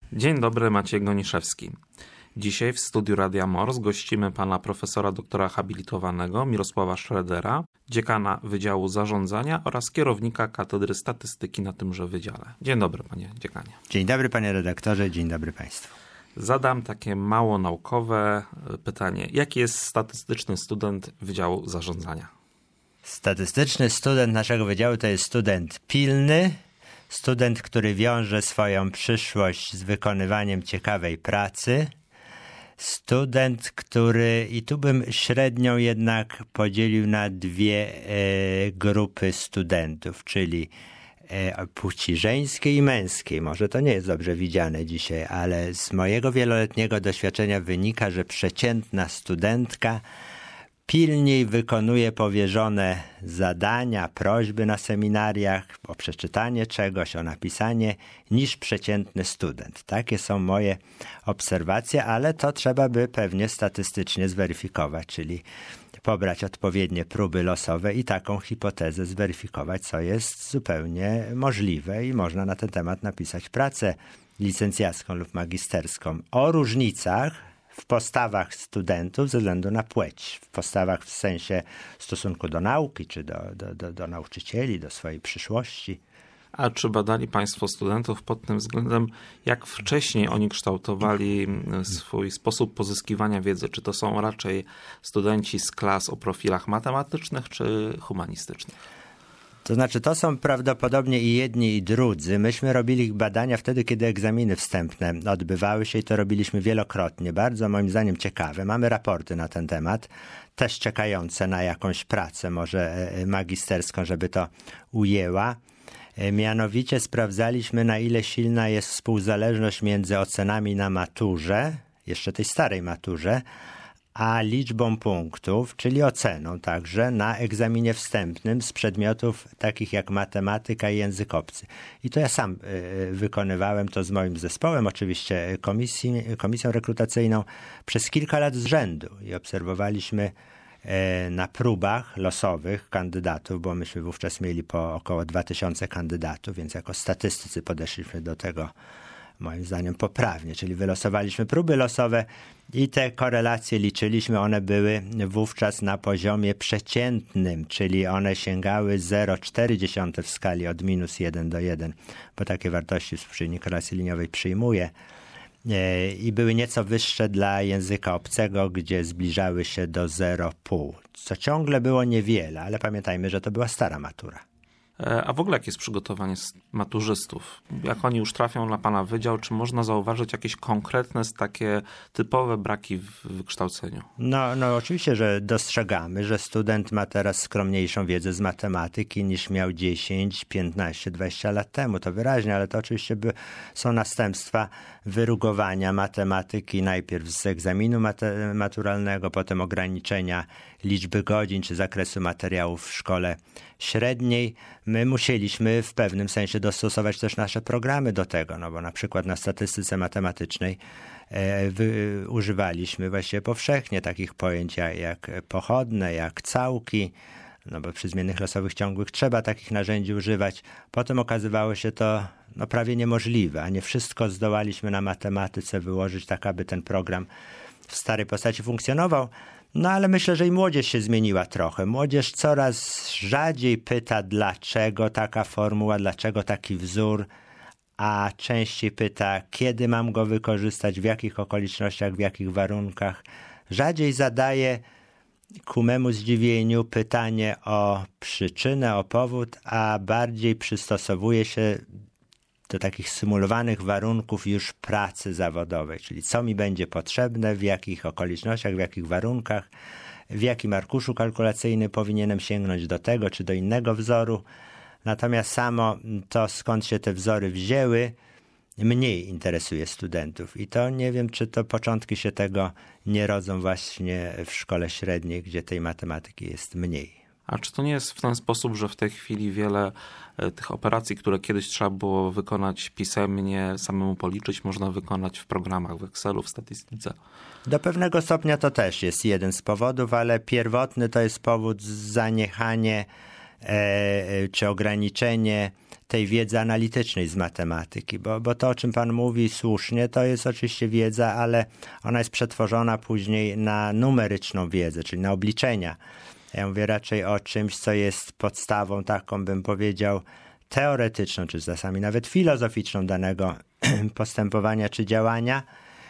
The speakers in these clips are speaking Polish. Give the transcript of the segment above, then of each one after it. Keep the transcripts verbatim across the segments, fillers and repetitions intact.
Dzień dobry, Maciej Goniszewski. Dzisiaj w studiu Radia Mors gościmy pana profesora doktora habilitowanego Mirosława Schroedera, dziekana Wydziału Zarządzania oraz kierownika Katedry Statystyki na tymże wydziale. Dzień dobry, panie dziekanie. Dzień dobry, panie redaktorze, dzień dobry państwu. Zadam takie mało naukowe pytanie. Jaki jest statystyczny student Wydziału Zarządzania? Statystyczny student naszego wydziału to jest student pilny, student, który wiąże swoją przyszłość z wykonywaniem ciekawej pracy, student, który, i tu bym średnią jednak podzielił na dwie e, grupy studentów, czyli e, płci żeńskiej i męskiej. Może to nie jest dobrze widziane dzisiaj, ale z mojego wieloletniego doświadczenia wynika, że przeciętna studentka pilniej wykonuje powierzone zadania, prośby na seminariach o przeczytanie czegoś, o napisanie, niż przeciętny student. Takie są moje obserwacje, ale to trzeba by pewnie statystycznie zweryfikować, czyli pobrać odpowiednie próby losowe i taką hipotezę zweryfikować, co jest zupełnie możliwe i można na ten temat napisać pracę licencjacką lub magisterską o różnicach w postawach studentów ze względu na płeć. W postawach w sensie stosunku do nauki, czy do, do, do, do nauczycieli, do swojej przyszłości. A czy badali państwo studentów pod tym względem, jak wcześniej oni kształtowali swój sposób pozyskiwania wiedzy? Czy to są raczej studenci z klas o profilach matematycznych, czy humanistycznych? To znaczy, to są prawdopodobnie i jedni, i drudzy. Myśmy robili badania wtedy, kiedy egzaminy wstępne odbywały się i to robiliśmy wielokrotnie. Bardzo moim zdaniem ciekawe. Mamy raporty na ten temat, też czekające na jakąś pracę, może magisterską, żeby to ujęła. Mianowicie sprawdzaliśmy, na ile silna jest współzależność między ocenami na maturze, jeszcze tej starej maturze, a liczbą punktów, czyli oceną także na egzaminie wstępnym z przedmiotów takich jak matematyka i język obcy. I to ja sam y, wykonywałem to z moim zespołem, oczywiście komisji, komisją rekrutacyjną przez kilka lat z rzędu i obserwowaliśmy y, na próbach losowych kandydatów, bo myśmy wówczas mieli po około dwa tysiące kandydatów, więc jako statystycy podeszliśmy do tego moim zdaniem poprawnie, czyli wylosowaliśmy próby losowe i te korelacje liczyliśmy, one były wówczas na poziomie przeciętnym, czyli one sięgały zero przecinek cztery w skali od minus jeden do jeden, bo takie wartości współczynnik korelacji liniowej przyjmuje i były nieco wyższe dla języka obcego, gdzie zbliżały się do zero przecinek pięć, co ciągle było niewiele, ale pamiętajmy, że to była stara matura. A w ogóle jakie jest przygotowanie maturzystów? Jak oni już trafią na pana wydział, czy można zauważyć jakieś konkretne, takie typowe braki w wykształceniu? No, no oczywiście, że dostrzegamy, że student ma teraz skromniejszą wiedzę z matematyki niż miał dziesięć, piętnaście, dwadzieścia lat temu. To wyraźnie, ale to oczywiście by, są następstwa wyrugowania matematyki, najpierw z egzaminu mat- maturalnego, potem ograniczenia liczby godzin czy zakresu materiałów w szkole średniej. My musieliśmy w pewnym sensie dostosować też nasze programy do tego, no bo na przykład na statystyce matematycznej e, wy, używaliśmy właściwie powszechnie takich pojęć jak, jak pochodne, jak całki, no bo przy zmiennych losowych ciągłych trzeba takich narzędzi używać. Potem okazywało się to no, prawie niemożliwe, a nie wszystko zdołaliśmy na matematyce wyłożyć tak, aby ten program w starej postaci funkcjonował. No ale myślę, że i młodzież się zmieniła trochę. Młodzież coraz rzadziej pyta, dlaczego taka formuła, dlaczego taki wzór, a częściej pyta, kiedy mam go wykorzystać, w jakich okolicznościach, w jakich warunkach. Rzadziej zadaje ku memu zdziwieniu pytanie o przyczynę, o powód, a bardziej przystosowuje się do takich symulowanych warunków już pracy zawodowej, czyli co mi będzie potrzebne, w jakich okolicznościach, w jakich warunkach, w jakim arkuszu kalkulacyjnym powinienem sięgnąć do tego czy do innego wzoru. Natomiast samo to, skąd się te wzory wzięły, mniej interesuje studentów. I to nie wiem, czy to początki się tego nie rodzą właśnie w szkole średniej, gdzie tej matematyki jest mniej. A czy to nie jest w ten sposób, że w tej chwili wiele tych operacji, które kiedyś trzeba było wykonać pisemnie, samemu policzyć, można wykonać w programach, w Excelu, w statystyce? Do pewnego stopnia to też jest jeden z powodów, ale pierwotny to jest powód zaniechanie e, czy ograniczenie tej wiedzy analitycznej z matematyki, bo, bo to, o czym pan mówi słusznie, to jest oczywiście wiedza, ale ona jest przetworzona później na numeryczną wiedzę, czyli na obliczenia. Ja mówię raczej o czymś, co jest podstawą taką, bym powiedział, teoretyczną, czy czasami nawet filozoficzną danego postępowania czy działania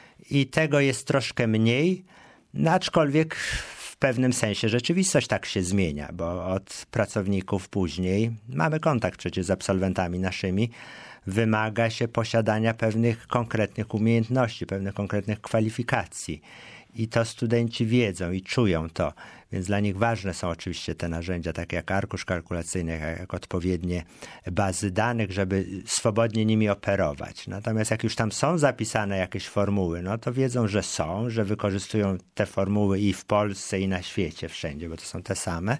i tego jest troszkę mniej, no aczkolwiek w pewnym sensie rzeczywistość tak się zmienia, bo od pracowników później mamy kontakt przecież z absolwentami naszymi, wymaga się posiadania pewnych konkretnych umiejętności, pewnych konkretnych kwalifikacji. I to studenci wiedzą i czują to, więc dla nich ważne są oczywiście te narzędzia, takie jak arkusz kalkulacyjny, jak, jak odpowiednie bazy danych, żeby swobodnie nimi operować. Natomiast jak już tam są zapisane jakieś formuły, no to wiedzą, że są, że wykorzystują te formuły i w Polsce, i na świecie, wszędzie, bo to są te same.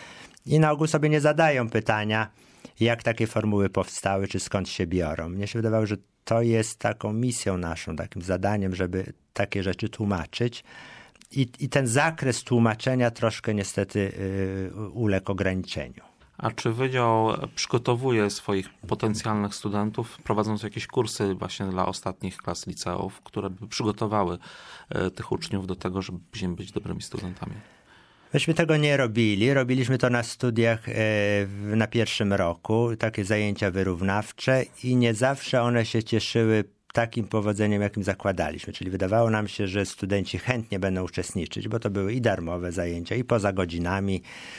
I na ogół sobie nie zadają pytania, jak takie formuły powstały, czy skąd się biorą. Mnie się wydawało, że to jest taką misją naszą, takim zadaniem, żeby takie rzeczy tłumaczyć. I, i ten zakres tłumaczenia troszkę niestety yy, uległ ograniczeniu. A czy Wydział przygotowuje swoich potencjalnych studentów, prowadząc jakieś kursy właśnie dla ostatnich klas liceów, które by przygotowały y, tych uczniów do tego, żeby później być dobrymi studentami? Myśmy tego nie robili. Robiliśmy to na studiach yy, na pierwszym roku, takie zajęcia wyrównawcze i nie zawsze one się cieszyły takim powodzeniem, jakim zakładaliśmy. Czyli wydawało nam się, że studenci chętnie będą uczestniczyć, bo to były i darmowe zajęcia, i poza godzinami,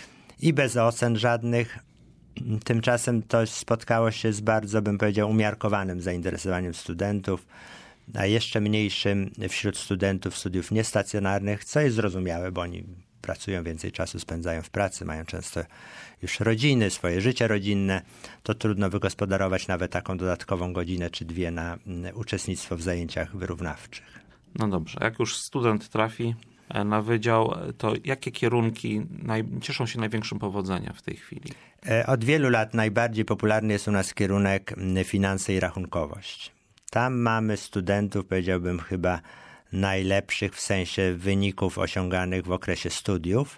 i bez ocen żadnych. Tymczasem to spotkało się z bardzo, bym powiedział, umiarkowanym zainteresowaniem studentów, a jeszcze mniejszym wśród studentów studiów niestacjonarnych, co jest zrozumiałe, bo oni pracują, więcej czasu spędzają w pracy, mają często już rodziny, swoje życie rodzinne, to trudno wygospodarować nawet taką dodatkową godzinę czy dwie na uczestnictwo w zajęciach wyrównawczych. No dobrze, jak już student trafi na wydział, to jakie kierunki naj... cieszą się największym powodzeniem w tej chwili? Od wielu lat najbardziej popularny jest u nas kierunek finanse i rachunkowość. Tam mamy studentów, powiedziałbym chyba najlepszych w sensie wyników osiąganych w okresie studiów.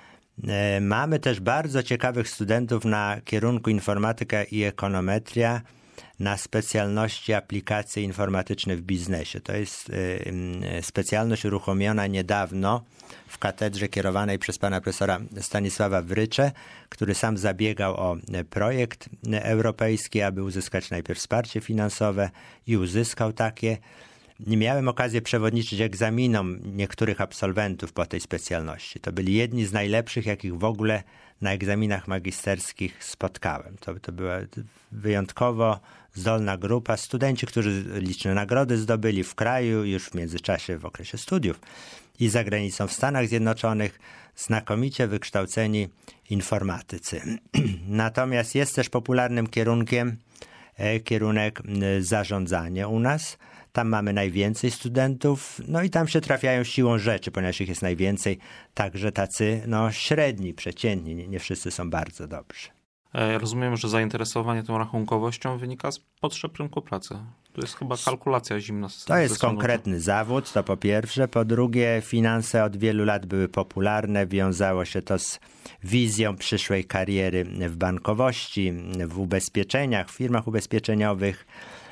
Mamy też bardzo ciekawych studentów na kierunku informatyka i ekonometria, na specjalności aplikacje informatyczne w biznesie. To jest specjalność uruchomiona niedawno w katedrze kierowanej przez pana profesora Stanisława Wrycze, który sam zabiegał o projekt europejski, aby uzyskać najpierw wsparcie finansowe i uzyskał takie. Miałem okazję przewodniczyć egzaminom niektórych absolwentów po tej specjalności. To byli jedni z najlepszych, jakich w ogóle na egzaminach magisterskich spotkałem. To, to była wyjątkowo zdolna grupa. Studenci, którzy liczne nagrody zdobyli w kraju, już w międzyczasie w okresie studiów i za granicą w Stanach Zjednoczonych, znakomicie wykształceni informatycy. Natomiast jest też popularnym kierunkiem kierunek zarządzanie u nas. Tam mamy najwięcej studentów, no i tam się trafiają siłą rzeczy, ponieważ ich jest najwięcej, także tacy no, średni, przeciętni, nie, nie wszyscy są bardzo dobrzy. Rozumiem, że zainteresowanie tą rachunkowością wynika z potrzeb rynku pracy. To jest chyba kalkulacja zimna. To jest konkretny zawód, to po pierwsze. Po drugie, finanse od wielu lat były popularne. Wiązało się to z wizją przyszłej kariery w bankowości, w ubezpieczeniach, w firmach ubezpieczeniowych,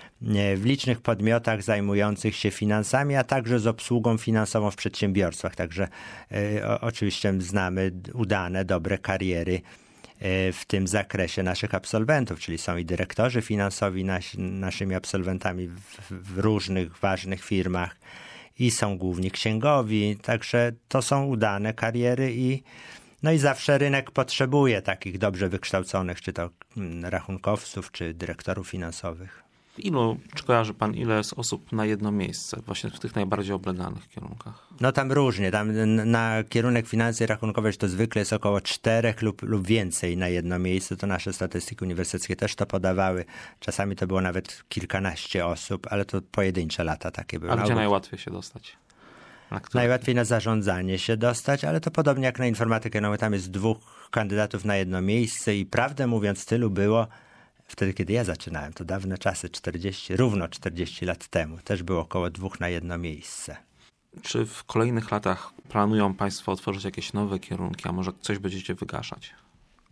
w licznych podmiotach zajmujących się finansami, a także z obsługą finansową w przedsiębiorstwach. Także y, oczywiście znamy udane, dobre kariery w tym zakresie naszych absolwentów, czyli są i dyrektorzy finansowi nas, naszymi absolwentami w, w różnych ważnych firmach i są główni księgowi, także to są udane kariery i no i zawsze rynek potrzebuje takich dobrze wykształconych, czy to rachunkowców, czy dyrektorów finansowych. Ilu, czy kojarzy pan, ile jest osób na jedno miejsce właśnie w tych najbardziej obleganych kierunkach? No tam różnie. Tam na kierunek finanse i rachunkowość to zwykle jest około czterech lub, lub więcej na jedno miejsce. To nasze statystyki uniwersyteckie też to podawały. Czasami to było nawet kilkanaście osób, ale to pojedyncze lata takie były. A gdzie najłatwiej się dostać? Na najłatwiej na zarządzanie się dostać, ale to podobnie jak na informatykę. No tam jest dwóch kandydatów na jedno miejsce i prawdę mówiąc tylu było wtedy, kiedy ja zaczynałem, to dawne czasy, czterdzieści, równo czterdzieści lat temu, też było około dwóch na jedno miejsce. Czy w kolejnych latach planują państwo otworzyć jakieś nowe kierunki, a może coś będziecie wygaszać?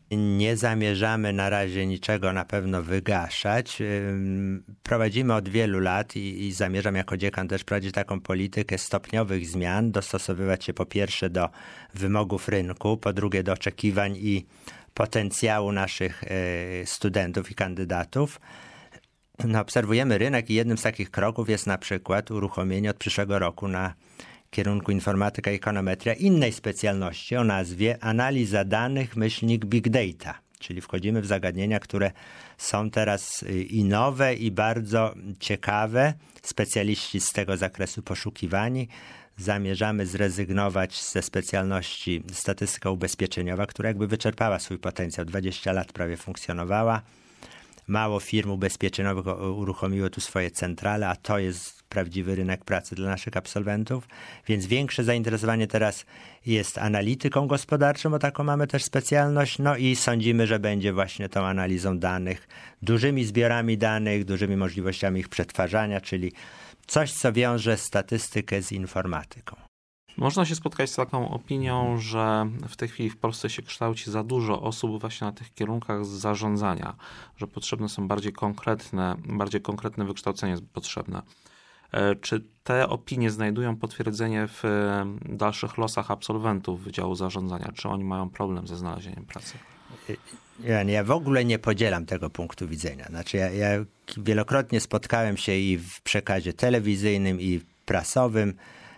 Nie zamierzamy na razie niczego na pewno wygaszać. Prowadzimy od wielu lat i, i zamierzam jako dziekan też prowadzić taką politykę stopniowych zmian, dostosowywać się po pierwsze do wymogów rynku, po drugie do oczekiwań i potencjału naszych studentów i kandydatów. No, obserwujemy rynek i jednym z takich kroków jest na przykład uruchomienie od przyszłego roku na kierunku informatyka i ekonometria innej specjalności o nazwie analiza danych myślnik big data, czyli wchodzimy w zagadnienia, które są teraz i nowe i bardzo ciekawe. Specjaliści z tego zakresu poszukiwani. Zamierzamy zrezygnować ze specjalności statystyka ubezpieczeniowa, która jakby wyczerpała swój potencjał. dwadzieścia lat prawie funkcjonowała. Mało firm ubezpieczeniowych uruchomiło tu swoje centrale, a to jest prawdziwy rynek pracy dla naszych absolwentów, więc większe zainteresowanie teraz jest analityką gospodarczą, bo taką mamy też specjalność, no i sądzimy, że będzie właśnie tą analizą danych, dużymi zbiorami danych, dużymi możliwościami ich przetwarzania, czyli coś, co wiąże statystykę z informatyką. Można się spotkać z taką opinią, że w tej chwili w Polsce się kształci za dużo osób właśnie na tych kierunkach zarządzania, że potrzebne są bardziej konkretne, bardziej konkretne wykształcenie jest potrzebne. Czy te opinie znajdują potwierdzenie w dalszych losach absolwentów Wydziału Zarządzania? Czy oni mają problem ze znalezieniem pracy? Ja, ja w ogóle nie podzielam tego punktu widzenia. Znaczy ja, ja wielokrotnie spotkałem się i w przekazie telewizyjnym, i prasowym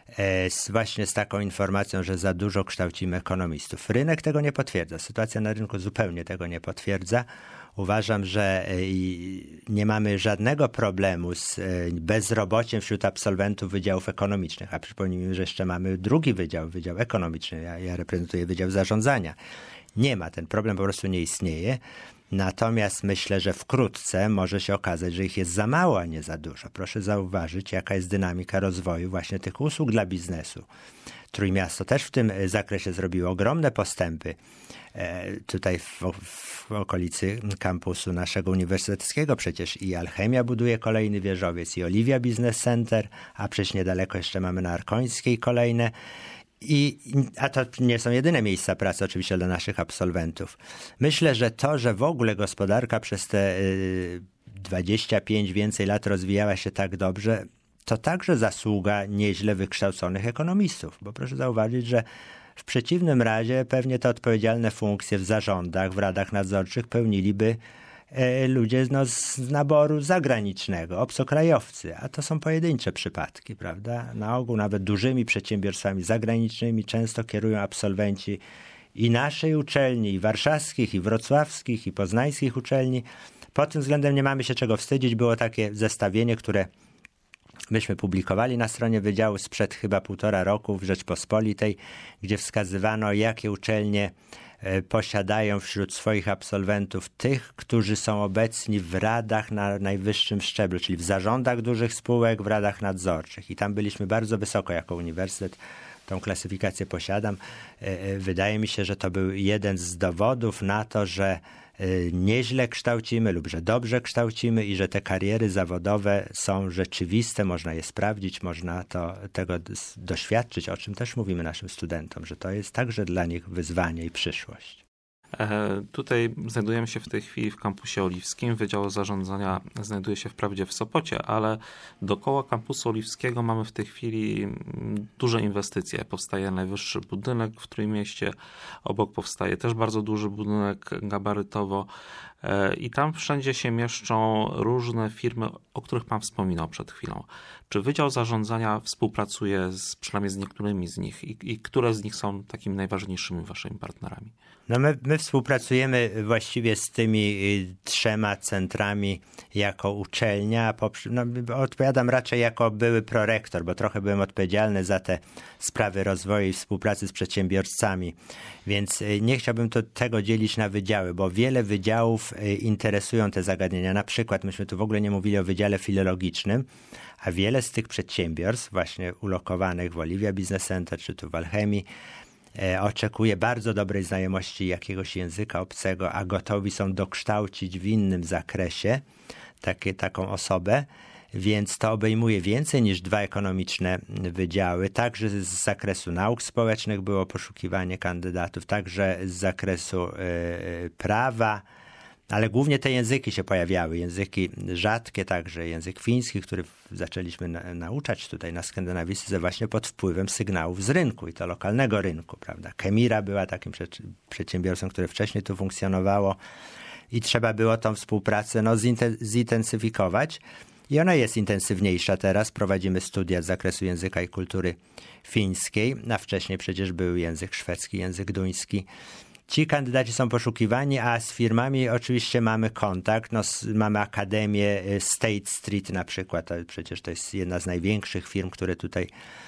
z, właśnie z taką informacją, że za dużo kształcimy ekonomistów. Rynek tego nie potwierdza. Sytuacja na rynku zupełnie tego nie potwierdza. Uważam, że nie mamy żadnego problemu z bezrobociem wśród absolwentów wydziałów ekonomicznych. A przypomnijmy, że jeszcze mamy drugi wydział, wydział ekonomiczny. Ja, ja reprezentuję Wydział Zarządzania. Nie ma, ten problem po prostu nie istnieje. Natomiast myślę, że wkrótce może się okazać, że ich jest za mało, a nie za dużo. Proszę zauważyć, jaka jest dynamika rozwoju właśnie tych usług dla biznesu. Trójmiasto też w tym zakresie zrobiło ogromne postępy. Tutaj w, w okolicy kampusu naszego uniwersyteckiego przecież i Alchemia buduje kolejny wieżowiec, i Oliwia Business Center, a przecież niedaleko jeszcze mamy na Arkońskiej kolejne. I, a to nie są jedyne miejsca pracy oczywiście dla naszych absolwentów. Myślę, że to, że w ogóle gospodarka przez te dwadzieścia pięć więcej lat rozwijała się tak dobrze, to także zasługa nieźle wykształconych ekonomistów. Bo proszę zauważyć, że w przeciwnym razie pewnie te odpowiedzialne funkcje w zarządach, w radach nadzorczych pełniliby ludzie no, z naboru zagranicznego, obcokrajowcy, a to są pojedyncze przypadki, prawda? Na ogół nawet dużymi przedsiębiorstwami zagranicznymi często kierują absolwenci i naszej uczelni, i warszawskich, i wrocławskich, i poznańskich uczelni. Pod tym względem nie mamy się czego wstydzić. Było takie zestawienie, które myśmy publikowali na stronie Wydziału sprzed chyba półtora roku w Rzeczpospolitej, gdzie wskazywano, jakie uczelnie posiadają wśród swoich absolwentów tych, którzy są obecni w radach na najwyższym szczeblu, czyli w zarządach dużych spółek, w radach nadzorczych. I tam byliśmy bardzo wysoko jako uniwersytet. Tą klasyfikację posiadam. Wydaje mi się, że to był jeden z dowodów na to, że nieźle kształcimy lub że dobrze kształcimy i że te kariery zawodowe są rzeczywiste, można je sprawdzić, można to, tego doświadczyć, o czym też mówimy naszym studentom, że to jest także dla nich wyzwanie i przyszłość. E, tutaj znajdujemy się w tej chwili w kampusie oliwskim. Wydział Zarządzania znajduje się wprawdzie w Sopocie, ale dookoła kampusu oliwskiego mamy w tej chwili duże inwestycje. Powstaje najwyższy budynek w Trójmieście, obok powstaje też bardzo duży budynek gabarytowo e, i tam wszędzie się mieszczą różne firmy, o których Pan wspominał przed chwilą. Czy Wydział Zarządzania współpracuje z, przynajmniej z niektórymi z nich i, i które z nich są takimi najważniejszymi waszymi partnerami? No my, my współpracujemy właściwie z tymi trzema centrami jako uczelnia. No, odpowiadam raczej jako były prorektor, bo trochę byłem odpowiedzialny za te sprawy rozwoju i współpracy z przedsiębiorcami. Więc nie chciałbym to, tego dzielić na wydziały, bo wiele wydziałów interesują te zagadnienia. Na przykład myśmy tu w ogóle nie mówili o Wydziale Filologicznym, a wiele z tych przedsiębiorstw właśnie ulokowanych w Oliwia Business Center czy tu w Alchemii oczekuje bardzo dobrej znajomości jakiegoś języka obcego, a gotowi są dokształcić w innym zakresie takie, taką osobę. więc to obejmuje więcej niż dwa ekonomiczne wydziały. Także z zakresu nauk społecznych było poszukiwanie kandydatów, także z zakresu y, prawa, ale głównie te języki się pojawiały, języki rzadkie, także język fiński, który zaczęliśmy na, nauczać tutaj na Skandynawistyce właśnie pod wpływem sygnałów z rynku i to lokalnego rynku, prawda. Kemira była takim przed, przedsiębiorstwem, które wcześniej tu funkcjonowało i trzeba było tą współpracę no, zintensyfikować. I ona jest intensywniejsza teraz. Prowadzimy studia z zakresu języka i kultury fińskiej, a wcześniej przecież był język szwedzki, język duński. Ci kandydaci są poszukiwani, a z firmami oczywiście mamy kontakt. No, mamy Akademię State Street na przykład. To przecież to jest jedna z największych firm, które tutaj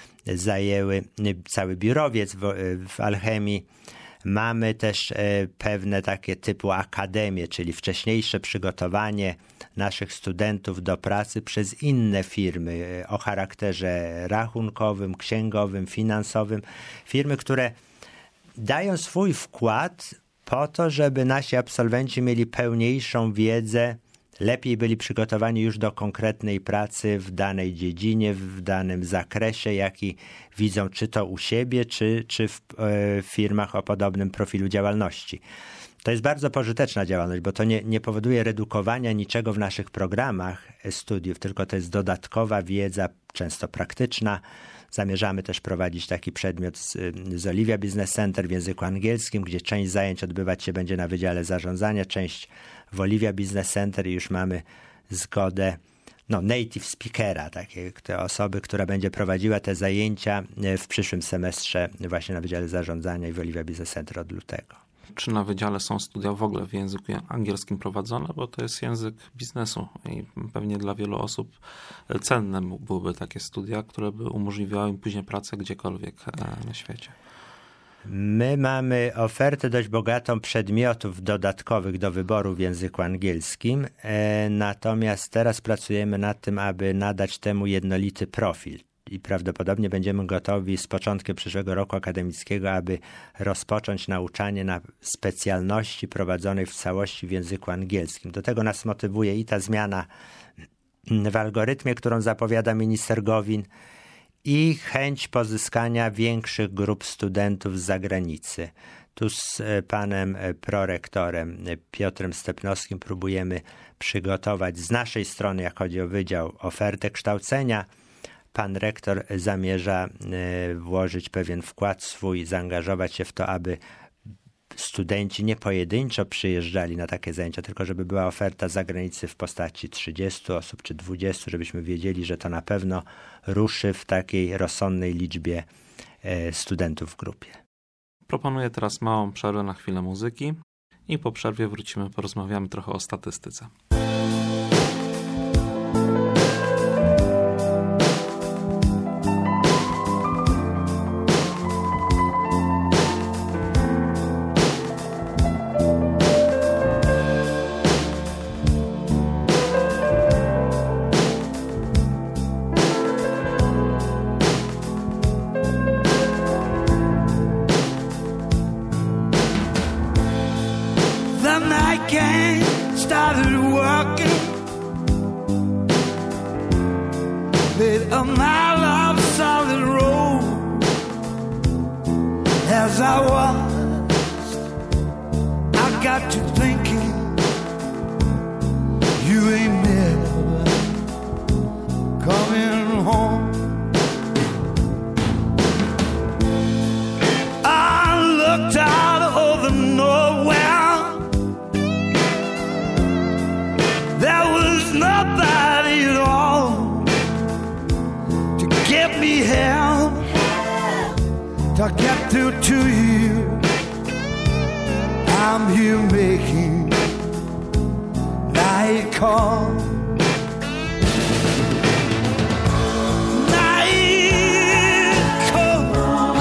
zajęły cały biurowiec w, w Alchemii. Mamy też pewne takie typu akademie, czyli wcześniejsze przygotowanie naszych studentów do pracy przez inne firmy o charakterze rachunkowym, księgowym, finansowym. Firmy, które dają swój wkład po to, żeby nasi absolwenci mieli pełniejszą wiedzę, lepiej byli przygotowani już do konkretnej pracy w danej dziedzinie, w danym zakresie, jaki widzą czy to u siebie, czy, czy w, w firmach o podobnym profilu działalności. To jest bardzo pożyteczna działalność, bo to nie, nie powoduje redukowania niczego w naszych programach studiów, tylko to jest dodatkowa wiedza, często praktyczna. Zamierzamy też prowadzić taki przedmiot z, z Olivia Business Center w języku angielskim, gdzie część zajęć odbywać się będzie na Wydziale Zarządzania, część w Olivia Business Center i już mamy zgodę no, native speakera, takie te osoby, która będzie prowadziła te zajęcia w przyszłym semestrze właśnie na Wydziale Zarządzania i w Olivia Business Center od lutego. Czy na wydziale są studia w ogóle w języku angielskim prowadzone? Bo to jest język biznesu i pewnie dla wielu osób cenne byłyby takie studia, które by umożliwiały im później pracę gdziekolwiek na świecie. My mamy ofertę dość bogatą przedmiotów dodatkowych do wyboru w języku angielskim, natomiast teraz pracujemy nad tym, aby nadać temu jednolity profil. I prawdopodobnie będziemy gotowi z początkiem przyszłego roku akademickiego, aby rozpocząć nauczanie na specjalności prowadzonej w całości w języku angielskim. Do tego nas motywuje i ta zmiana w algorytmie, którą zapowiada minister Gowin, i chęć pozyskania większych grup studentów z zagranicy. Tu z panem prorektorem Piotrem Stepnowskim próbujemy przygotować z naszej strony, jak chodzi o wydział, ofertę kształcenia. Pan rektor zamierza włożyć pewien wkład swój, zaangażować się w to, aby studenci nie pojedynczo przyjeżdżali na takie zajęcia, tylko żeby była oferta z zagranicy w postaci trzydziestu osób czy dwudziestu, żebyśmy wiedzieli, że to na pewno ruszy w takiej rozsądnej liczbie studentów w grupie. Proponuję teraz małą przerwę na chwilę muzyki i po przerwie wrócimy, porozmawiamy trochę o statystyce. To get through to you, I'm here making night call. Night call,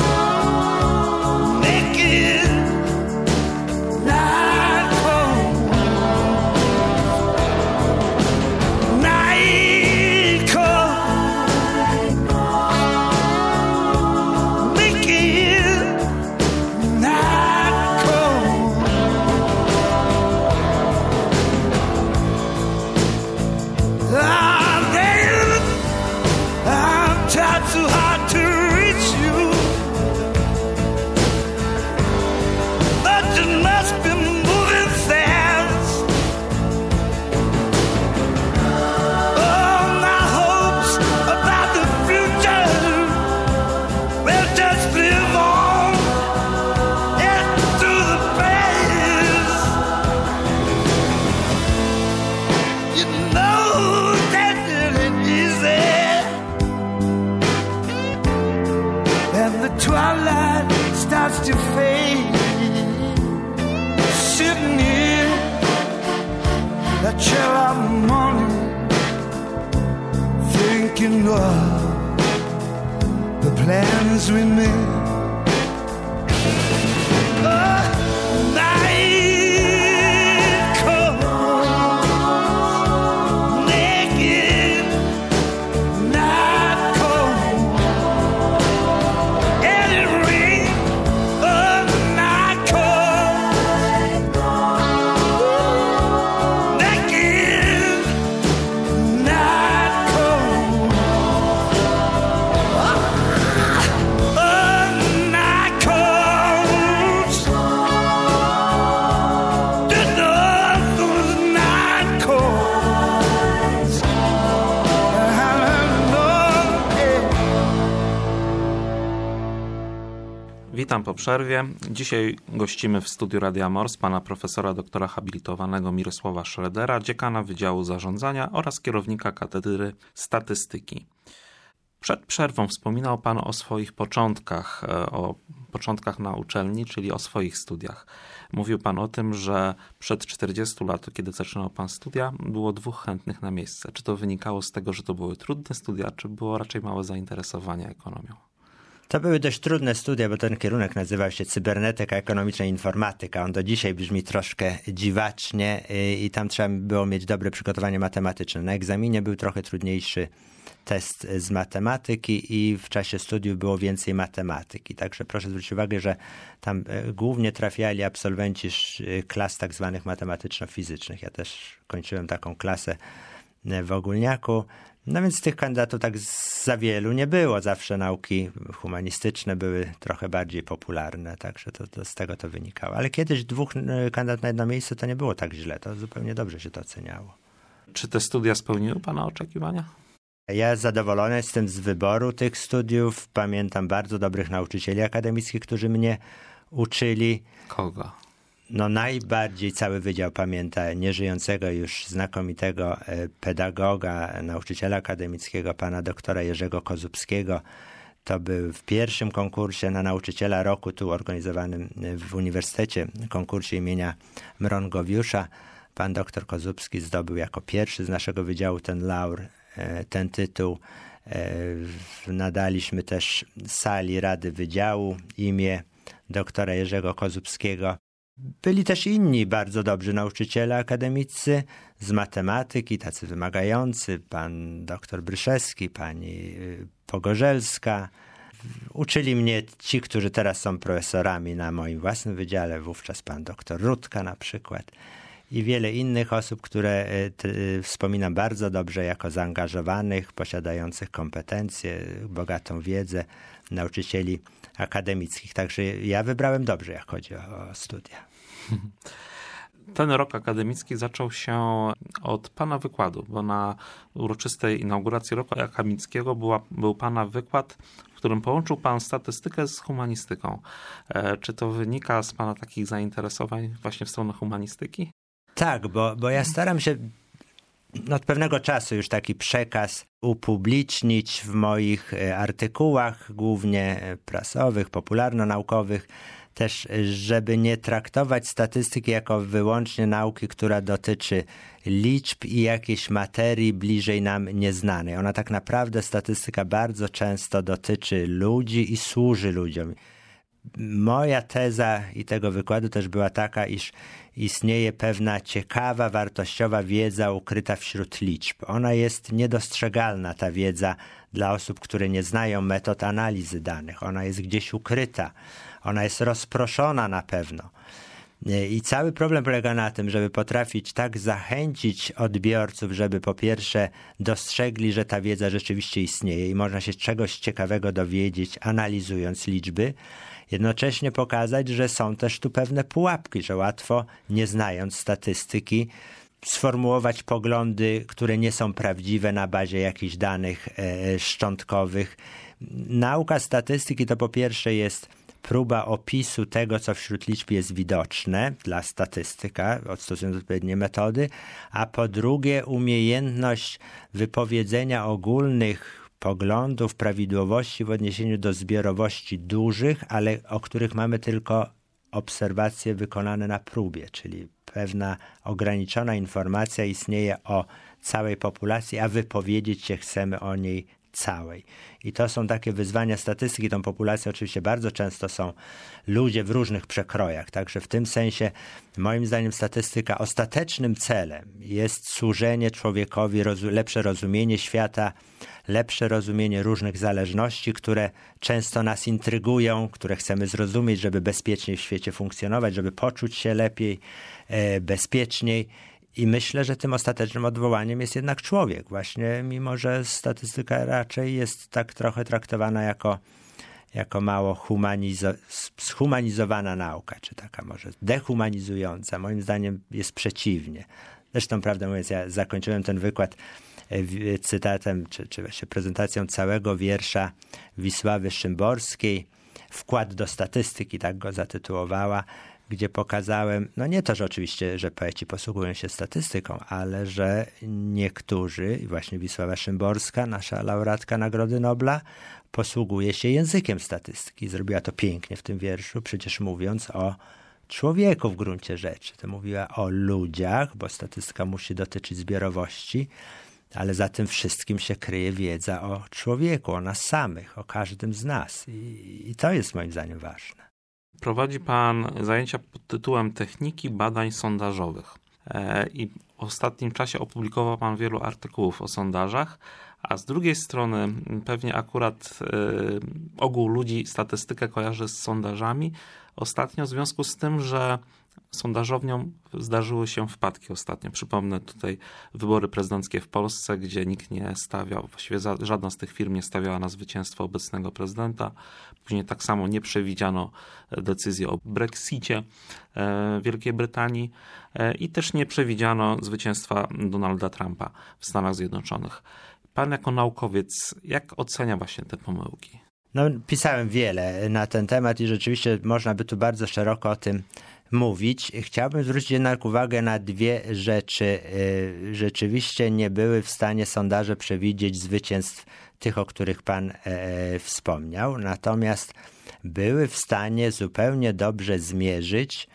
making night call. Night call. tried so hard to reach you, but you must be moving fast. All my hopes about the future will just live on into the past. You know that it ain't easy, and the twilight starts to fade. Sitting here, that chill of morning, thinking of the plans we made. Oh, night comes, naked, night comes, and it rains. Oh, night comes, naked, night comes. Oh, night comes. The north's night comes. I know it. Witam po przerwie. Dzisiaj gościmy w studiu Radia Mors pana profesora doktora habilitowanego Mirosława Schroedera, dziekana Wydziału Zarządzania oraz kierownika Katedry Statystyki. Przed przerwą wspominał pan o swoich początkach, e, o początkach na uczelni, czyli o swoich studiach. Mówił pan o tym, że przed czterdziestu lat, kiedy zaczynał pan studia, było dwóch chętnych na miejsce. Czy to wynikało z tego, że to były trudne studia, czy było raczej małe zainteresowanie ekonomią? To były dość trudne studia, bo ten kierunek nazywał się cybernetyka ekonomiczna i informatyka. On do dzisiaj brzmi troszkę dziwacznie i, i tam trzeba było mieć dobre przygotowanie matematyczne. Na egzaminie był trochę trudniejszy test z matematyki i w czasie studiów było więcej matematyki. Także proszę zwrócić uwagę, że tam e, głównie trafiali absolwenci sz- klas tak zwanych matematyczno-fizycznych. Ja też kończyłem taką klasę e, w Ogólniaku. No więc tych kandydatów tak za wielu nie było. Zawsze nauki humanistyczne były trochę bardziej popularne, także to, to z tego to wynikało. Ale kiedyś dwóch e, kandydatów na jedno miejsce to nie było tak źle. To zupełnie dobrze się to oceniało. Czy te studia spełniły pana oczekiwania? Ja zadowolony jestem z wyboru tych studiów. Pamiętam bardzo dobrych nauczycieli akademickich, którzy mnie uczyli. Kogo? No najbardziej cały wydział pamięta nieżyjącego już znakomitego e, pedagoga, nauczyciela akademickiego, pana doktora Jerzego Kozubskiego. To był w pierwszym konkursie na nauczyciela roku, tu organizowanym w uniwersytecie, konkursie imienia Mrągowiusza. Pan doktor Kozubski zdobył jako pierwszy z naszego wydziału ten laur, e, ten tytuł. E, nadaliśmy też sali Rady Wydziału imię doktora Jerzego Kozubskiego. Byli też inni bardzo dobrzy nauczyciele akademicy z matematyki, tacy wymagający, pan doktor Bryszewski, pani Pogorzelska. Uczyli mnie ci, którzy teraz są profesorami na moim własnym wydziale, wówczas pan doktor Rutka na przykład i wiele innych osób, które y, wspominam bardzo dobrze jako zaangażowanych, posiadających kompetencje, bogatą wiedzę, nauczycieli akademickich. Także ja wybrałem dobrze, jak chodzi o, o studia. Ten rok akademicki zaczął się od pana wykładu, bo na uroczystej inauguracji roku akademickiego była, był pana wykład, w którym połączył pan statystykę z humanistyką. E, czy to wynika z pana takich zainteresowań właśnie w stronę humanistyki? Tak, bo, bo ja staram się no, od pewnego czasu już taki przekaz upublicznić w moich artykułach, głównie prasowych, popularno-naukowych, też, żeby nie traktować statystyki jako wyłącznie nauki, która dotyczy liczb i jakiejś materii bliżej nam nieznanej. Ona tak naprawdę, statystyka bardzo często dotyczy ludzi i służy ludziom. Moja teza i tego wykładu też była taka, iż istnieje pewna ciekawa, wartościowa wiedza ukryta wśród liczb. Ona jest niedostrzegalna, ta wiedza, dla osób, które nie znają metod analizy danych. Ona jest gdzieś ukryta. Ona jest rozproszona na pewno. I cały problem polega na tym, żeby potrafić tak zachęcić odbiorców, żeby po pierwsze dostrzegli, że ta wiedza rzeczywiście istnieje i można się czegoś ciekawego dowiedzieć, analizując liczby. Jednocześnie pokazać, że są też tu pewne pułapki, że łatwo, nie znając statystyki, sformułować poglądy, które nie są prawdziwe na bazie jakichś danych e, szczątkowych. Nauka statystyki to po pierwsze jest próba opisu tego, co wśród liczb jest widoczne dla statystyka, stosując odpowiednie metody, a po drugie umiejętność wypowiedzenia ogólnych poglądów, prawidłowości w odniesieniu do zbiorowości dużych, ale o których mamy tylko obserwacje wykonane na próbie, czyli pewna ograniczona informacja istnieje o całej populacji, a wypowiedzieć się chcemy o niej całej. I to są takie wyzwania statystyki. Tą populacją oczywiście bardzo często są ludzie w różnych przekrojach. Także w tym sensie moim zdaniem statystyka ostatecznym celem jest służenie człowiekowi, rozu- lepsze rozumienie świata, lepsze rozumienie różnych zależności, które często nas intrygują, które chcemy zrozumieć, żeby bezpieczniej w świecie funkcjonować, żeby poczuć się lepiej, e, bezpieczniej. I myślę, że tym ostatecznym odwołaniem jest jednak człowiek. Właśnie mimo, że statystyka raczej jest tak trochę traktowana jako, jako mało humanizo- zhumanizowana nauka, czy taka może dehumanizująca. Moim zdaniem jest przeciwnie. Zresztą, prawdę mówiąc, ja zakończyłem ten wykład cytatem, czy, czy właśnie prezentacją całego wiersza Wisławy Szymborskiej, Wkład do statystyki, tak go zatytułowała, gdzie pokazałem, no nie to, że oczywiście, że poeci posługują się statystyką, ale że niektórzy, i właśnie Wisława Szymborska, nasza laureatka Nagrody Nobla, posługuje się językiem statystyki. Zrobiła to pięknie w tym wierszu, przecież mówiąc o człowieku w gruncie rzeczy. To mówiła o ludziach, bo statystyka musi dotyczyć zbiorowości, ale za tym wszystkim się kryje wiedza o człowieku, o nas samych, o każdym z nas. I, i to jest moim zdaniem ważne. Prowadzi pan zajęcia pod tytułem Techniki badań sondażowych. I w ostatnim czasie opublikował pan wielu artykułów o sondażach, a z drugiej strony pewnie akurat ogół ludzi statystykę kojarzy z sondażami. Ostatnio w związku z tym, że sondażowniom zdarzyły się wpadki ostatnio. Przypomnę tutaj wybory prezydenckie w Polsce, gdzie nikt nie stawiał, właściwie żadna z tych firm nie stawiała na zwycięstwo obecnego prezydenta. Później tak samo nie przewidziano decyzji o Brexicie Wielkiej Brytanii i też nie przewidziano zwycięstwa Donalda Trumpa w Stanach Zjednoczonych. Pan jako naukowiec, jak ocenia właśnie te pomyłki? No, pisałem wiele na ten temat i rzeczywiście można by tu bardzo szeroko o tym mówić. Chciałbym zwrócić jednak uwagę na dwie rzeczy. Rzeczywiście nie były w stanie sondaże przewidzieć zwycięstw tych, o których pan e, wspomniał, natomiast były w stanie zupełnie dobrze zmierzyć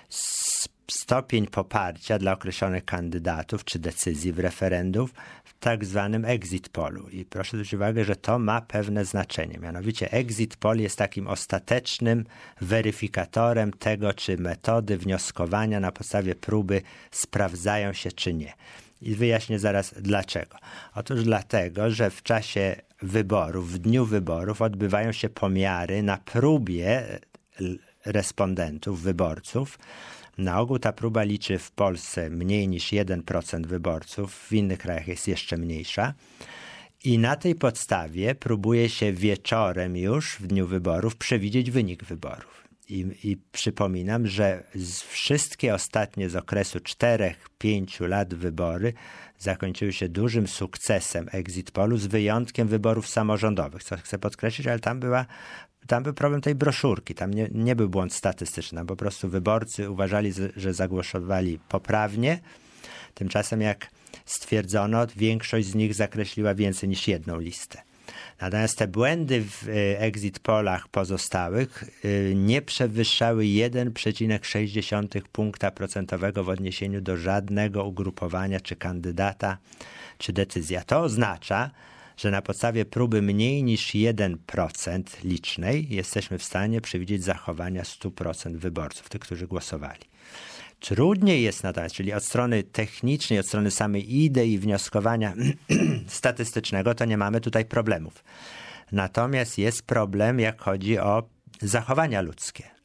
stopień poparcia dla określonych kandydatów czy decyzji w referendum w tak zwanym exit pollu. I proszę zwrócić uwagę, że to ma pewne znaczenie. Mianowicie exit poll jest takim ostatecznym weryfikatorem tego, czy metody wnioskowania na podstawie próby sprawdzają się, czy nie. I wyjaśnię zaraz dlaczego. Otóż dlatego, że w czasie wyborów, w dniu wyborów odbywają się pomiary na próbie respondentów, wyborców. Na ogół ta próba liczy w Polsce mniej niż jeden procent wyborców, w innych krajach jest jeszcze mniejsza. I na tej podstawie próbuje się wieczorem już w dniu wyborów przewidzieć wynik wyborów. I, i przypominam, że z wszystkie ostatnie z okresu czterech pięciu lat wybory zakończyły się dużym sukcesem exit pollu, z wyjątkiem wyborów samorządowych, co chcę podkreślić, ale tam była Tam był problem tej broszurki, tam nie, nie był błąd statystyczny, po prostu wyborcy uważali, że zagłosowali poprawnie, tymczasem jak stwierdzono, większość z nich zakreśliła więcej niż jedną listę. Natomiast te błędy w exit pollach pozostałych nie przewyższały jeden przecinek sześć punkta procentowego w odniesieniu do żadnego ugrupowania, czy kandydata, czy decyzji. To oznacza, że na podstawie próby mniej niż jeden procent licznej jesteśmy w stanie przewidzieć zachowania sto procent wyborców, tych, którzy głosowali. Trudniej jest natomiast, czyli od strony technicznej, od strony samej idei wnioskowania statystycznego, to nie mamy tutaj problemów. Natomiast jest problem, jak chodzi o zachowania ludzkie.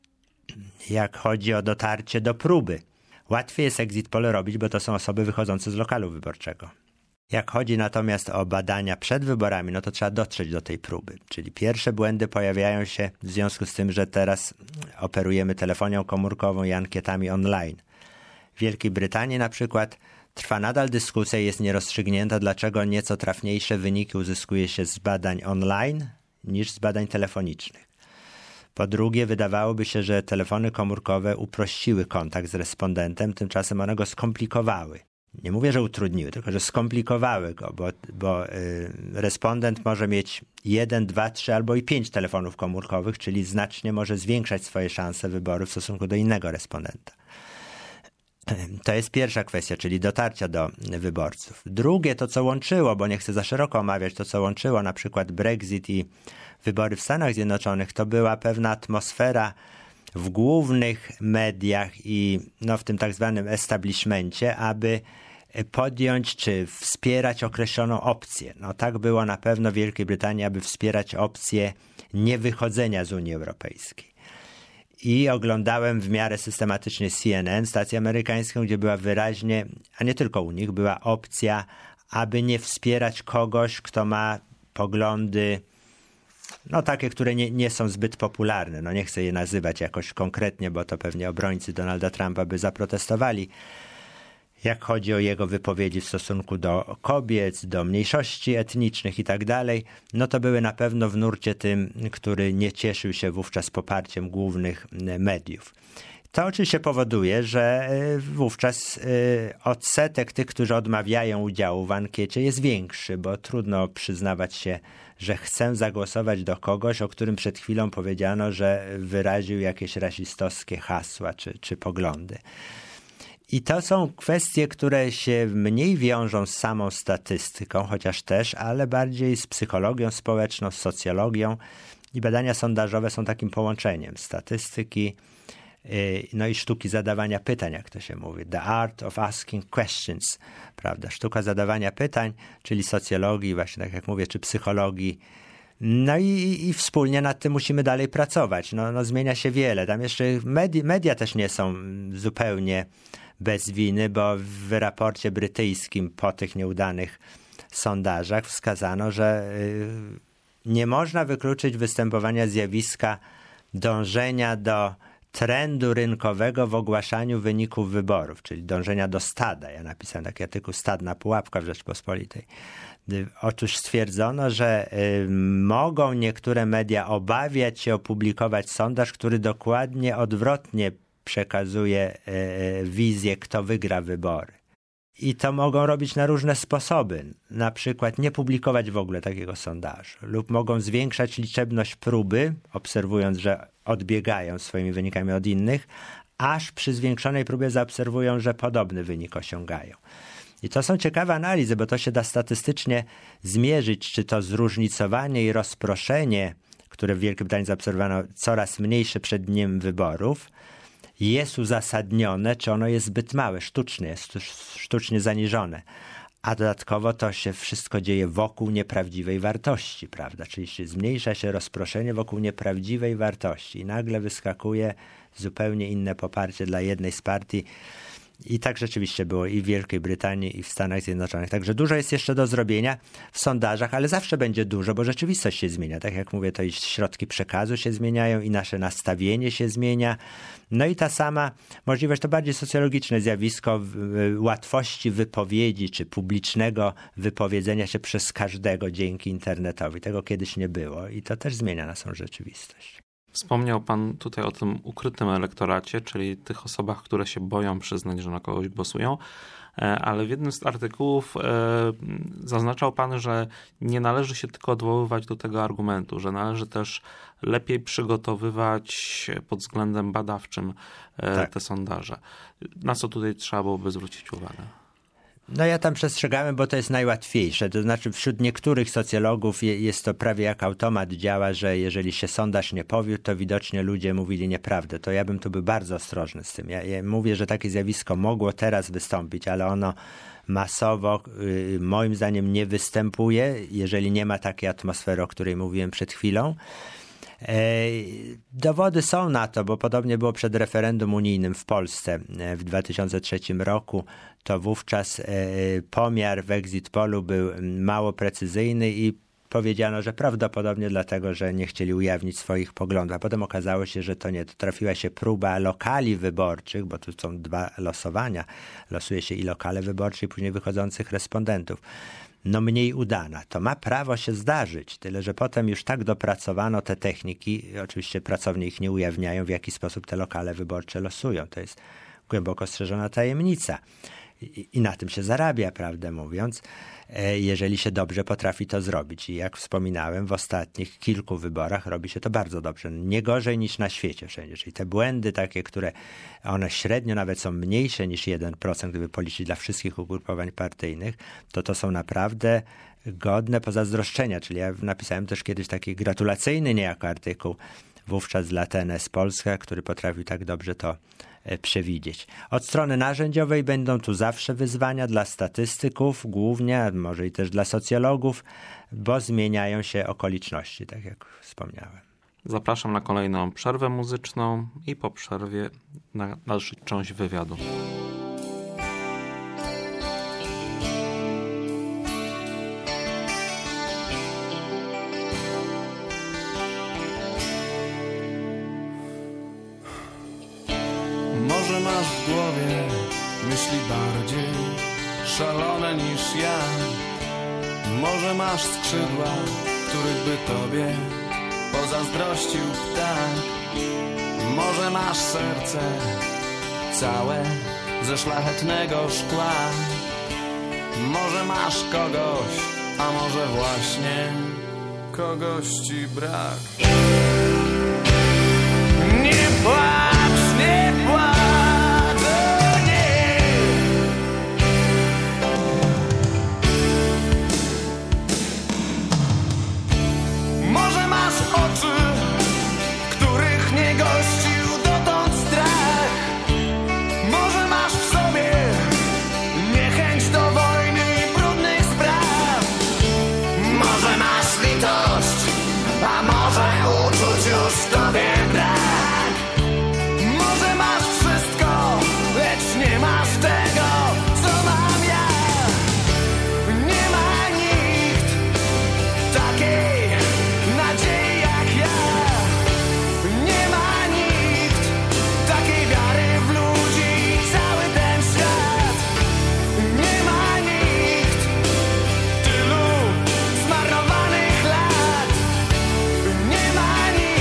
jak chodzi o dotarcie do próby. Łatwiej jest exit poll robić, bo to są osoby wychodzące z lokalu wyborczego. Jak chodzi natomiast o badania przed wyborami, no to trzeba dotrzeć do tej próby. Czyli pierwsze błędy pojawiają się w związku z tym, że teraz operujemy telefonią komórkową i ankietami online. W Wielkiej Brytanii na przykład trwa nadal dyskusja i jest nierozstrzygnięta, dlaczego nieco trafniejsze wyniki uzyskuje się z badań online niż z badań telefonicznych. Po drugie, wydawałoby się, że telefony komórkowe uprościły kontakt z respondentem, tymczasem one go skomplikowały. Nie mówię, że utrudniły, tylko że skomplikowały go, bo, bo y, respondent może mieć jeden, dwa, trzy albo i pięć telefonów komórkowych, czyli znacznie może zwiększać swoje szanse wyboru w stosunku do innego respondenta. To jest pierwsza kwestia, czyli dotarcia do wyborców. Drugie, to co łączyło, bo nie chcę za szeroko omawiać, to co łączyło na przykład Brexit i wybory w Stanach Zjednoczonych, to była pewna atmosfera w głównych mediach i no, w tym tak zwanym establishmencie, aby podjąć czy wspierać określoną opcję. No tak było na pewno w Wielkiej Brytanii, aby wspierać opcję niewychodzenia z Unii Europejskiej. I oglądałem w miarę systematycznie C N N, stację amerykańską, gdzie była wyraźnie, a nie tylko u nich, była opcja, aby nie wspierać kogoś, kto ma poglądy no takie, które nie, nie są zbyt popularne. No nie chcę je nazywać jakoś konkretnie, bo to pewnie obrońcy Donalda Trumpa by zaprotestowali. Jak chodzi o jego wypowiedzi w stosunku do kobiet, do mniejszości etnicznych i tak dalej, no to były na pewno w nurcie tym, który nie cieszył się wówczas poparciem głównych mediów. To oczywiście powoduje, że wówczas odsetek tych, którzy odmawiają udziału w ankiecie jest większy, bo trudno przyznawać się, że chcę zagłosować do kogoś, o którym przed chwilą powiedziano, że wyraził jakieś rasistowskie hasła czy, czy poglądy. I to są kwestie, które się mniej wiążą z samą statystyką, chociaż też, ale bardziej z psychologią społeczną, z socjologią. I badania sondażowe są takim połączeniem statystyki, no i sztuki zadawania pytań, jak to się mówi. The art of asking questions, prawda? Sztuka zadawania pytań, czyli socjologii, właśnie tak jak mówię, czy psychologii. No i, i wspólnie nad tym musimy dalej pracować. No, no zmienia się wiele. Tam jeszcze media, media też nie są zupełnie bez winy, bo w raporcie brytyjskim po tych nieudanych sondażach wskazano, że nie można wykluczyć występowania zjawiska dążenia do trendu rynkowego w ogłaszaniu wyników wyborów, czyli dążenia do stada. Ja napisałem taki artykuł Stadna pułapka w Rzeczpospolitej. Otóż stwierdzono, że y, mogą niektóre media obawiać się opublikować sondaż, który dokładnie odwrotnie przekazuje y, wizję, kto wygra wybory. I to mogą robić na różne sposoby. Na przykład nie publikować w ogóle takiego sondażu lub mogą zwiększać liczebność próby, obserwując, że odbiegają swoimi wynikami od innych, aż przy zwiększonej próbie zaobserwują, że podobny wynik osiągają. I to są ciekawe analizy, bo to się da statystycznie zmierzyć, czy to zróżnicowanie i rozproszenie, które w Wielkiej Brytanii zaobserwowano coraz mniejsze przed dniem wyborów, jest uzasadnione, czy ono jest zbyt małe, sztucznie, jest sztucznie zaniżone. A dodatkowo to się wszystko dzieje wokół nieprawdziwej wartości, prawda? Czyli zmniejsza się rozproszenie wokół nieprawdziwej wartości i nagle wyskakuje zupełnie inne poparcie dla jednej z partii. I tak rzeczywiście było i w Wielkiej Brytanii, i w Stanach Zjednoczonych. Także dużo jest jeszcze do zrobienia w sondażach, ale zawsze będzie dużo, bo rzeczywistość się zmienia. Tak jak mówię, to i środki przekazu się zmieniają, i nasze nastawienie się zmienia. No i ta sama możliwość, to bardziej socjologiczne zjawisko łatwości wypowiedzi, czy publicznego wypowiedzenia się przez każdego dzięki internetowi. Tego kiedyś nie było i to też zmienia naszą rzeczywistość. Wspomniał pan tutaj o tym ukrytym elektoracie, czyli tych osobach, które się boją przyznać, że na kogoś głosują, ale w jednym z artykułów zaznaczał pan, że nie należy się tylko odwoływać do tego argumentu, że należy też lepiej przygotowywać pod względem badawczym tak. te sondaże. Na co tutaj trzeba byłoby zwrócić uwagę? No ja tam przestrzegałem, bo to jest najłatwiejsze. To znaczy wśród niektórych socjologów jest to prawie jak automat działa, że jeżeli się sondaż nie powiódł, to widocznie ludzie mówili nieprawdę. To ja bym tu był bardzo ostrożny z tym. Ja, ja mówię, że takie zjawisko mogło teraz wystąpić, ale ono masowo yy, moim zdaniem nie występuje, jeżeli nie ma takiej atmosfery, o której mówiłem przed chwilą. Dowody są na to, bo podobnie było przed referendum unijnym w Polsce w dwa tysiące trzecim roku. To wówczas pomiar w exit polu był mało precyzyjny i powiedziano, że prawdopodobnie dlatego, że nie chcieli ujawnić swoich poglądów. A potem okazało się, że to nie. To trafiła się próba lokali wyborczych, bo tu są dwa losowania. Losuje się i lokale wyborcze, i później wychodzących respondentów. No mniej udana. To ma prawo się zdarzyć, tyle że potem już tak dopracowano te techniki, oczywiście pracownie ich nie ujawniają, w jaki sposób te lokale wyborcze losują. To jest głęboko strzeżona tajemnica. I, i na tym się zarabia, prawdę mówiąc, jeżeli się dobrze potrafi to zrobić. I jak wspominałem, w ostatnich kilku wyborach robi się to bardzo dobrze. Nie gorzej niż na świecie wszędzie. Czyli te błędy takie, które one średnio nawet są mniejsze niż jeden procent, gdyby policzyć dla wszystkich ugrupowań partyjnych, to to są naprawdę godne pozazdroszczenia. Czyli ja napisałem też kiedyś taki gratulacyjny niejako artykuł wówczas dla T N S Polska, który potrafił tak dobrze to przewidzieć. Od strony narzędziowej będą tu zawsze wyzwania dla statystyków, głównie, a może i też dla socjologów, bo zmieniają się okoliczności, tak jak wspomniałem. Zapraszam na kolejną przerwę muzyczną i po przerwie na dalszą część wywiadu. Może masz w głowie myśli bardziej szalone niż ja. Może masz skrzydła, których by tobie pozazdrościł ptak. Może masz serce całe ze szlachetnego szkła. Może masz kogoś, a może właśnie kogoś ci brak. Nie płacz, nie płacz. Już tobie brak. Może masz wszystko, lecz nie masz tego, co mam ja. Nie ma nikt takiej nadziei jak ja. Nie ma nikt takiej wiary w ludzi i cały ten świat. Nie ma nikt tylu zmarnowanych lat. Nie ma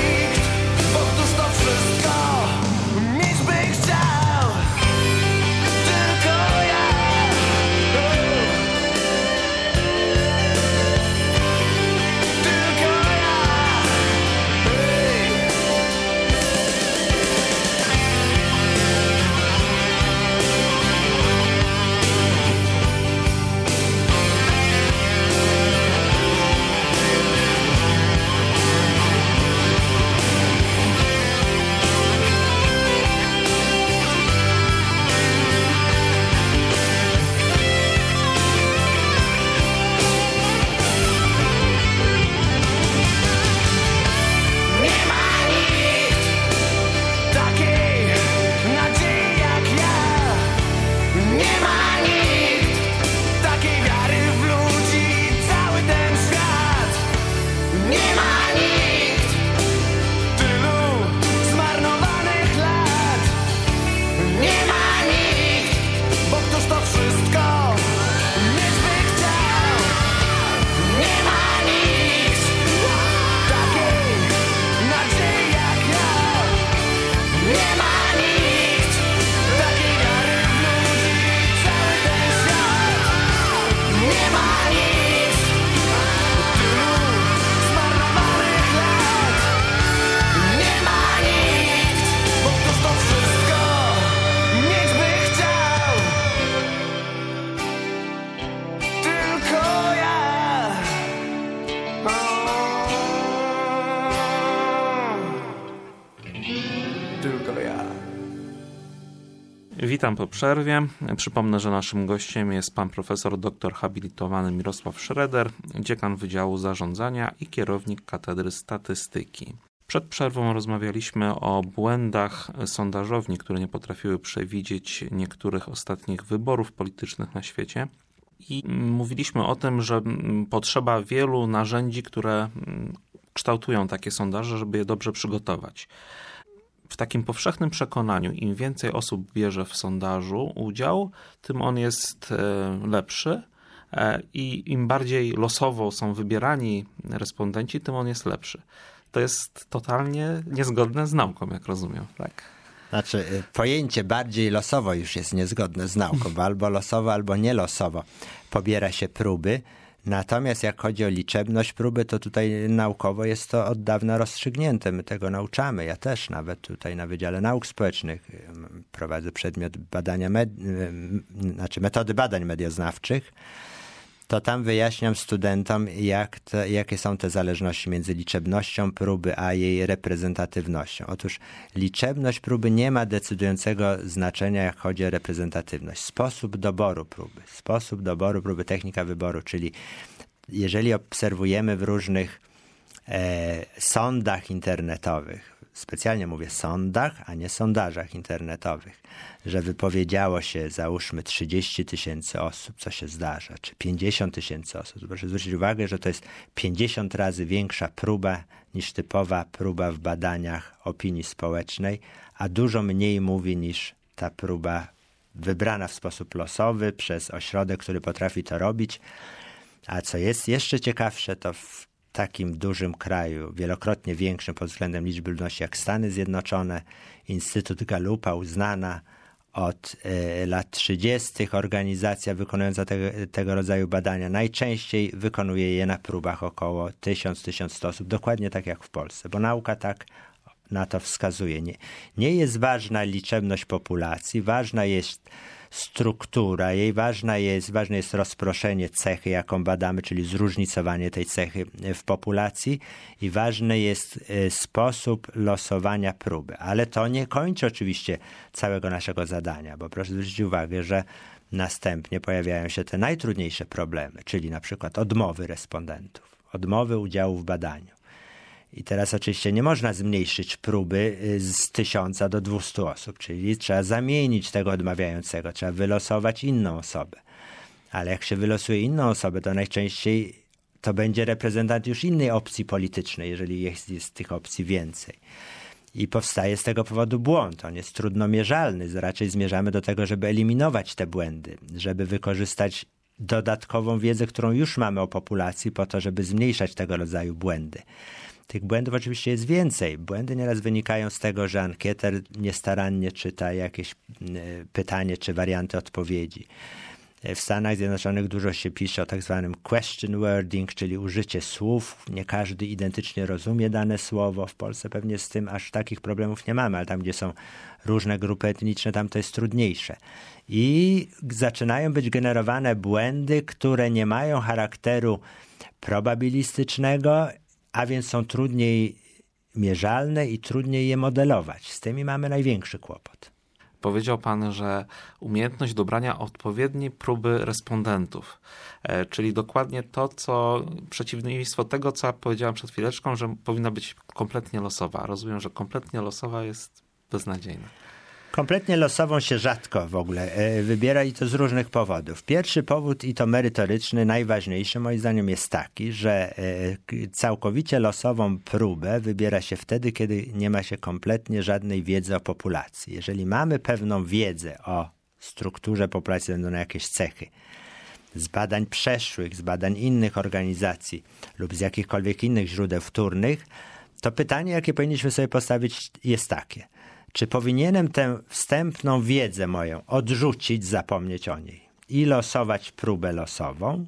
Witam po przerwie. Przypomnę, że naszym gościem jest pan profesor doktor habilitowany Mirosław Schroeder, dziekan Wydziału Zarządzania i kierownik Katedry Statystyki. Przed przerwą rozmawialiśmy o błędach sondażowni, które nie potrafiły przewidzieć niektórych ostatnich wyborów politycznych na świecie. I mówiliśmy o tym, że potrzeba wielu narzędzi, które kształtują takie sondaże, żeby je dobrze przygotować. W takim powszechnym przekonaniu, im więcej osób bierze w sondażu udział, tym on jest lepszy i im bardziej losowo są wybierani respondenci, tym on jest lepszy. To jest totalnie niezgodne z nauką, jak rozumiem, tak? Znaczy, pojęcie bardziej losowo już jest niezgodne z nauką, bo albo losowo, albo nielosowo pobiera się próby. Natomiast jak chodzi o liczebność próby, to tutaj naukowo jest to od dawna rozstrzygnięte. My tego nauczamy. Ja też nawet tutaj na Wydziale Nauk Społecznych prowadzę przedmiot badania, med- znaczy metody badań medioznawczych. To tam wyjaśniam studentom, jak te, jakie są te zależności między liczebnością próby a jej reprezentatywnością. Otóż liczebność próby nie ma decydującego znaczenia, jak chodzi o reprezentatywność. Sposób doboru próby, sposób doboru próby, technika wyboru, czyli jeżeli obserwujemy w różnych e, sondach internetowych, specjalnie mówię sondach, a nie sondażach internetowych, że wypowiedziało się, załóżmy, trzydzieści tysięcy osób, co się zdarza, czy pięćdziesiąt tysięcy osób. Proszę zwrócić uwagę, że to jest pięćdziesiąt razy większa próba niż typowa próba w badaniach opinii społecznej, a dużo mniej mówi niż ta próba wybrana w sposób losowy przez ośrodek, który potrafi to robić. A co jest jeszcze ciekawsze, to w takim dużym kraju, wielokrotnie większym pod względem liczby ludności jak Stany Zjednoczone, Instytut Gallupa, uznana od y, lat trzydziestych organizacja wykonująca te, tego rodzaju badania, najczęściej wykonuje je na próbach około tysiąc do tysiąca stu osób, dokładnie tak jak w Polsce, bo nauka tak na to wskazuje. Nie, nie jest ważna liczebność populacji, ważna jest struktura jej, ważna jest, ważne jest rozproszenie cechy, jaką badamy, czyli zróżnicowanie tej cechy w populacji i ważny jest sposób losowania próby. Ale to nie kończy oczywiście całego naszego zadania, bo proszę zwrócić uwagę, że następnie pojawiają się te najtrudniejsze problemy, czyli na przykład odmowy respondentów, odmowy udziału w badaniu. I teraz oczywiście nie można zmniejszyć próby z tysiąca do dwustu osób, czyli trzeba zamienić tego odmawiającego, trzeba wylosować inną osobę. Ale jak się wylosuje inną osobę, to najczęściej to będzie reprezentant już innej opcji politycznej, jeżeli jest, jest tych opcji więcej. I powstaje z tego powodu błąd. On jest trudno mierzalny. Raczej zmierzamy do tego, żeby eliminować te błędy, żeby wykorzystać dodatkową wiedzę, którą już mamy o populacji po to, żeby zmniejszać tego rodzaju błędy. Tych błędów oczywiście jest więcej. Błędy nieraz wynikają z tego, że ankieter niestarannie czyta jakieś pytanie czy warianty odpowiedzi. W Stanach Zjednoczonych dużo się pisze o tak zwanym question wording, czyli użycie słów. Nie każdy identycznie rozumie dane słowo. W Polsce pewnie z tym aż takich problemów nie mamy, ale tam, gdzie są różne grupy etniczne, tam to jest trudniejsze. I zaczynają być generowane błędy, które nie mają charakteru probabilistycznego, a więc są trudniej mierzalne i trudniej je modelować. Z tymi mamy największy kłopot. Powiedział pan, że umiejętność dobrania odpowiedniej próby respondentów, czyli dokładnie to, co przeciwieństwo tego, co powiedziałem przed chwileczką, że powinna być kompletnie losowa. Rozumiem, że kompletnie losowa jest beznadziejna. Kompletnie losową się rzadko w ogóle wybiera i to z różnych powodów. Pierwszy powód, i to merytoryczny, najważniejszy moim zdaniem jest taki, że całkowicie losową próbę wybiera się wtedy, kiedy nie ma się kompletnie żadnej wiedzy o populacji. Jeżeli mamy pewną wiedzę o strukturze populacji, będą na jakieś cechy, z badań przeszłych, z badań innych organizacji lub z jakichkolwiek innych źródeł wtórnych, to pytanie, jakie powinniśmy sobie postawić, jest takie. Czy powinienem tę wstępną wiedzę moją odrzucić, zapomnieć o niej i losować próbę losową?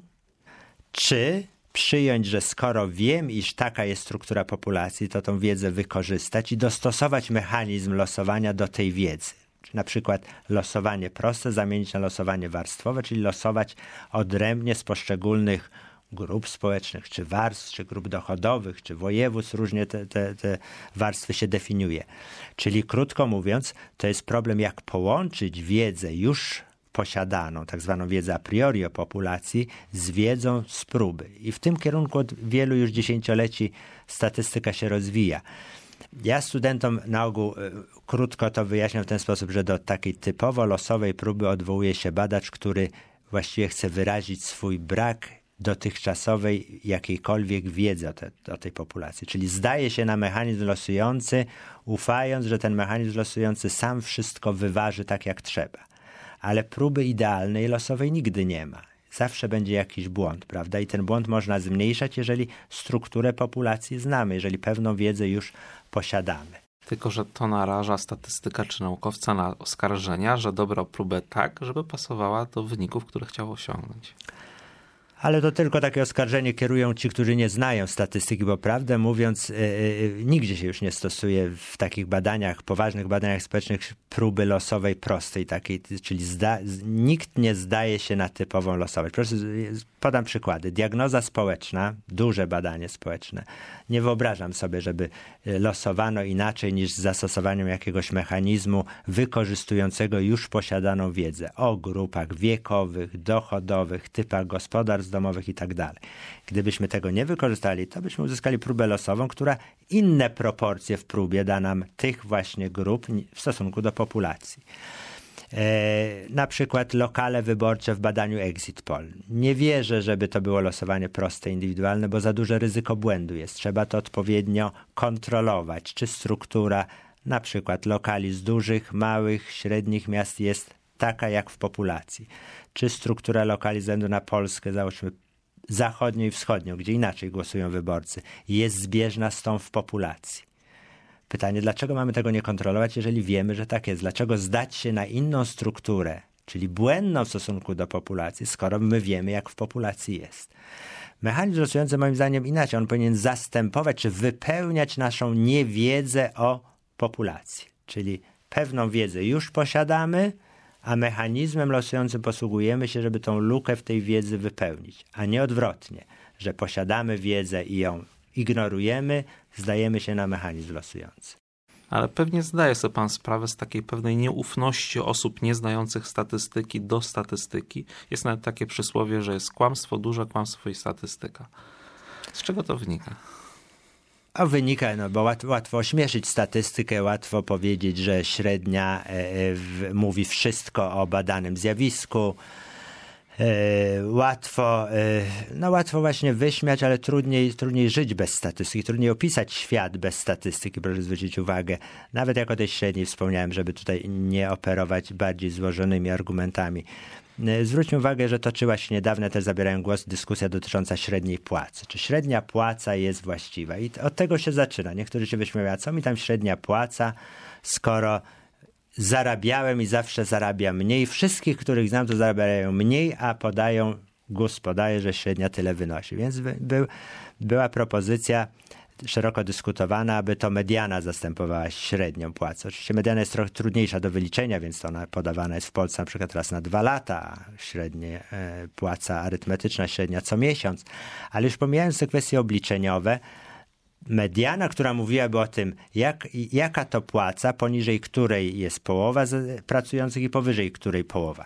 Czy przyjąć, że skoro wiem, iż taka jest struktura populacji, to tą wiedzę wykorzystać i dostosować mechanizm losowania do tej wiedzy? Czy na przykład losowanie proste zamienić na losowanie warstwowe, czyli losować odrębnie z poszczególnych grup społecznych, czy warstw, czy grup dochodowych, czy województw, różnie te, te, te warstwy się definiuje. Czyli krótko mówiąc, to jest problem, jak połączyć wiedzę już posiadaną, tak zwaną wiedzę a priori o populacji, z wiedzą z próby. I w tym kierunku od wielu już dziesięcioleci statystyka się rozwija. Ja studentom na ogół krótko to wyjaśniam w ten sposób, że do takiej typowo losowej próby odwołuje się badacz, który właściwie chce wyrazić swój brak dotychczasowej jakiejkolwiek wiedzy o, te, o tej populacji. Czyli zdaje się na mechanizm losujący, ufając, że ten mechanizm losujący sam wszystko wyważy tak jak trzeba. Ale próby idealnej losowej nigdy nie ma. Zawsze będzie jakiś błąd, prawda? I ten błąd można zmniejszać, jeżeli strukturę populacji znamy, jeżeli pewną wiedzę już posiadamy. Tylko że to naraża statystyka czy naukowca na oskarżenia, że dobrał próbę tak, żeby pasowała do wyników, które chciał osiągnąć. Ale to tylko takie oskarżenie kierują ci, którzy nie znają statystyki, bo prawdę mówiąc, yy, yy, nigdzie się już nie stosuje w takich badaniach, poważnych badaniach społecznych próby losowej prostej, takiej, czyli zda, nikt nie zdaje się na typową losowość. Proszę, podam przykłady. Diagnoza społeczna, duże badanie społeczne. Nie wyobrażam sobie, żeby losowano inaczej niż z zastosowaniem jakiegoś mechanizmu wykorzystującego już posiadaną wiedzę o grupach wiekowych, dochodowych, typach gospodarstw domowych i tak dalej. Gdybyśmy tego nie wykorzystali, to byśmy uzyskali próbę losową, która inne proporcje w próbie da nam tych właśnie grup w stosunku do populacji. E, na przykład lokale wyborcze w badaniu Exit Poll. Nie wierzę, żeby to było losowanie proste, indywidualne, bo za duże ryzyko błędu jest. Trzeba to odpowiednio kontrolować, czy struktura na przykład lokali z dużych, małych, średnich miast jest taka jak w populacji. Czy struktura lokali ze względu na Polskę, załóżmy zachodnią i wschodnią, gdzie inaczej głosują wyborcy, jest zbieżna z tą w populacji. Pytanie, dlaczego mamy tego nie kontrolować, jeżeli wiemy, że tak jest? Dlaczego zdać się na inną strukturę, czyli błędną w stosunku do populacji, skoro my wiemy, jak w populacji jest? Mechanizm losujący moim zdaniem inaczej. On powinien zastępować czy wypełniać naszą niewiedzę o populacji. Czyli pewną wiedzę już posiadamy, a mechanizmem losującym posługujemy się, żeby tą lukę w tej wiedzy wypełnić, a nie odwrotnie, że posiadamy wiedzę i ją ignorujemy, zdajemy się na mechanizm losujący. Ale pewnie zdaje sobie pan sprawę z takiej pewnej nieufności osób nieznających statystyki do statystyki. Jest nawet takie przysłowie, że jest kłamstwo, duże kłamstwo i statystyka. Z czego to wynika? A wynika, no bo łatwo, łatwo ośmieszyć statystykę, łatwo powiedzieć, że średnia e, w, mówi wszystko o badanym zjawisku. E, łatwo, e, no łatwo właśnie wyśmiać, ale trudniej, trudniej żyć bez statystyki, trudniej opisać świat bez statystyki, proszę zwrócić uwagę. Nawet jak o tej średniej wspomniałem, żeby tutaj nie operować bardziej złożonymi argumentami. Zwróćmy uwagę, że toczyła się niedawno, też zabierają głos, dyskusja dotycząca średniej płacy. Czy średnia płaca jest właściwa? I od tego się zaczyna. Niektórzy się wyśmiewają, co mi tam średnia płaca, skoro zarabiałem i zawsze zarabiam mniej. Wszystkich, których znam, to zarabiają mniej, a podają, GUS podaje, że średnia tyle wynosi. Więc by, była propozycja szeroko dyskutowana, aby to mediana zastępowała średnią płacę. Oczywiście mediana jest trochę trudniejsza do wyliczenia, więc to ona podawana jest w Polsce na przykład raz na dwa lata, a średnie e, płaca arytmetyczna średnia co miesiąc. Ale już pomijając te kwestie obliczeniowe, mediana, która mówiłaby o tym, jak, jaka to płaca, poniżej której jest połowa pracujących i powyżej której połowa.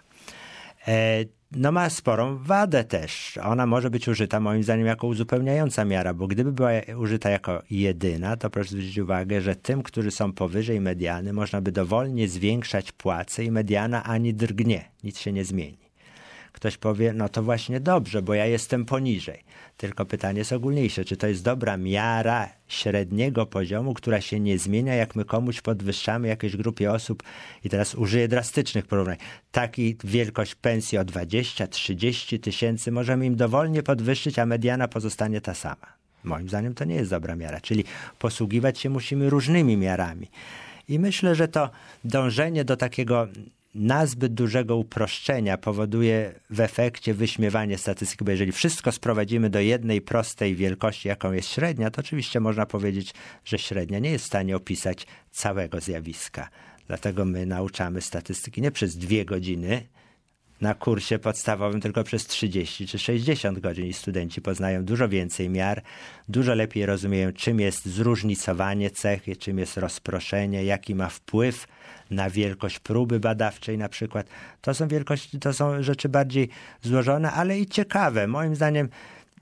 E, No ma sporą wadę też. Ona może być użyta moim zdaniem jako uzupełniająca miara, bo gdyby była użyta jako jedyna, to proszę zwrócić uwagę, że tym, którzy są powyżej mediany, można by dowolnie zwiększać płacę i mediana ani drgnie, nic się nie zmieni. Ktoś powie, no to właśnie dobrze, bo ja jestem poniżej. Tylko pytanie jest ogólniejsze, czy to jest dobra miara średniego poziomu, która się nie zmienia, jak my komuś podwyższamy jakiejś grupie osób, i teraz użyję drastycznych porównań, taki wielkość pensji o dwadzieścia trzydzieści tysięcy możemy im dowolnie podwyższyć, a mediana pozostanie ta sama. Moim zdaniem to nie jest dobra miara, czyli posługiwać się musimy różnymi miarami. I myślę, że to dążenie do takiego nazbyt dużego uproszczenia powoduje w efekcie wyśmiewanie statystyki, bo jeżeli wszystko sprowadzimy do jednej prostej wielkości, jaką jest średnia, to oczywiście można powiedzieć, że średnia nie jest w stanie opisać całego zjawiska. Dlatego my nauczamy statystyki nie przez dwie godziny na kursie podstawowym, tylko przez trzydzieści czy sześćdziesiąt godzin i studenci poznają dużo więcej miar, dużo lepiej rozumieją, czym jest zróżnicowanie cech, czym jest rozproszenie, jaki ma wpływ na wielkość próby badawczej na przykład. To są wielkości, to są rzeczy bardziej złożone, ale i ciekawe. Moim zdaniem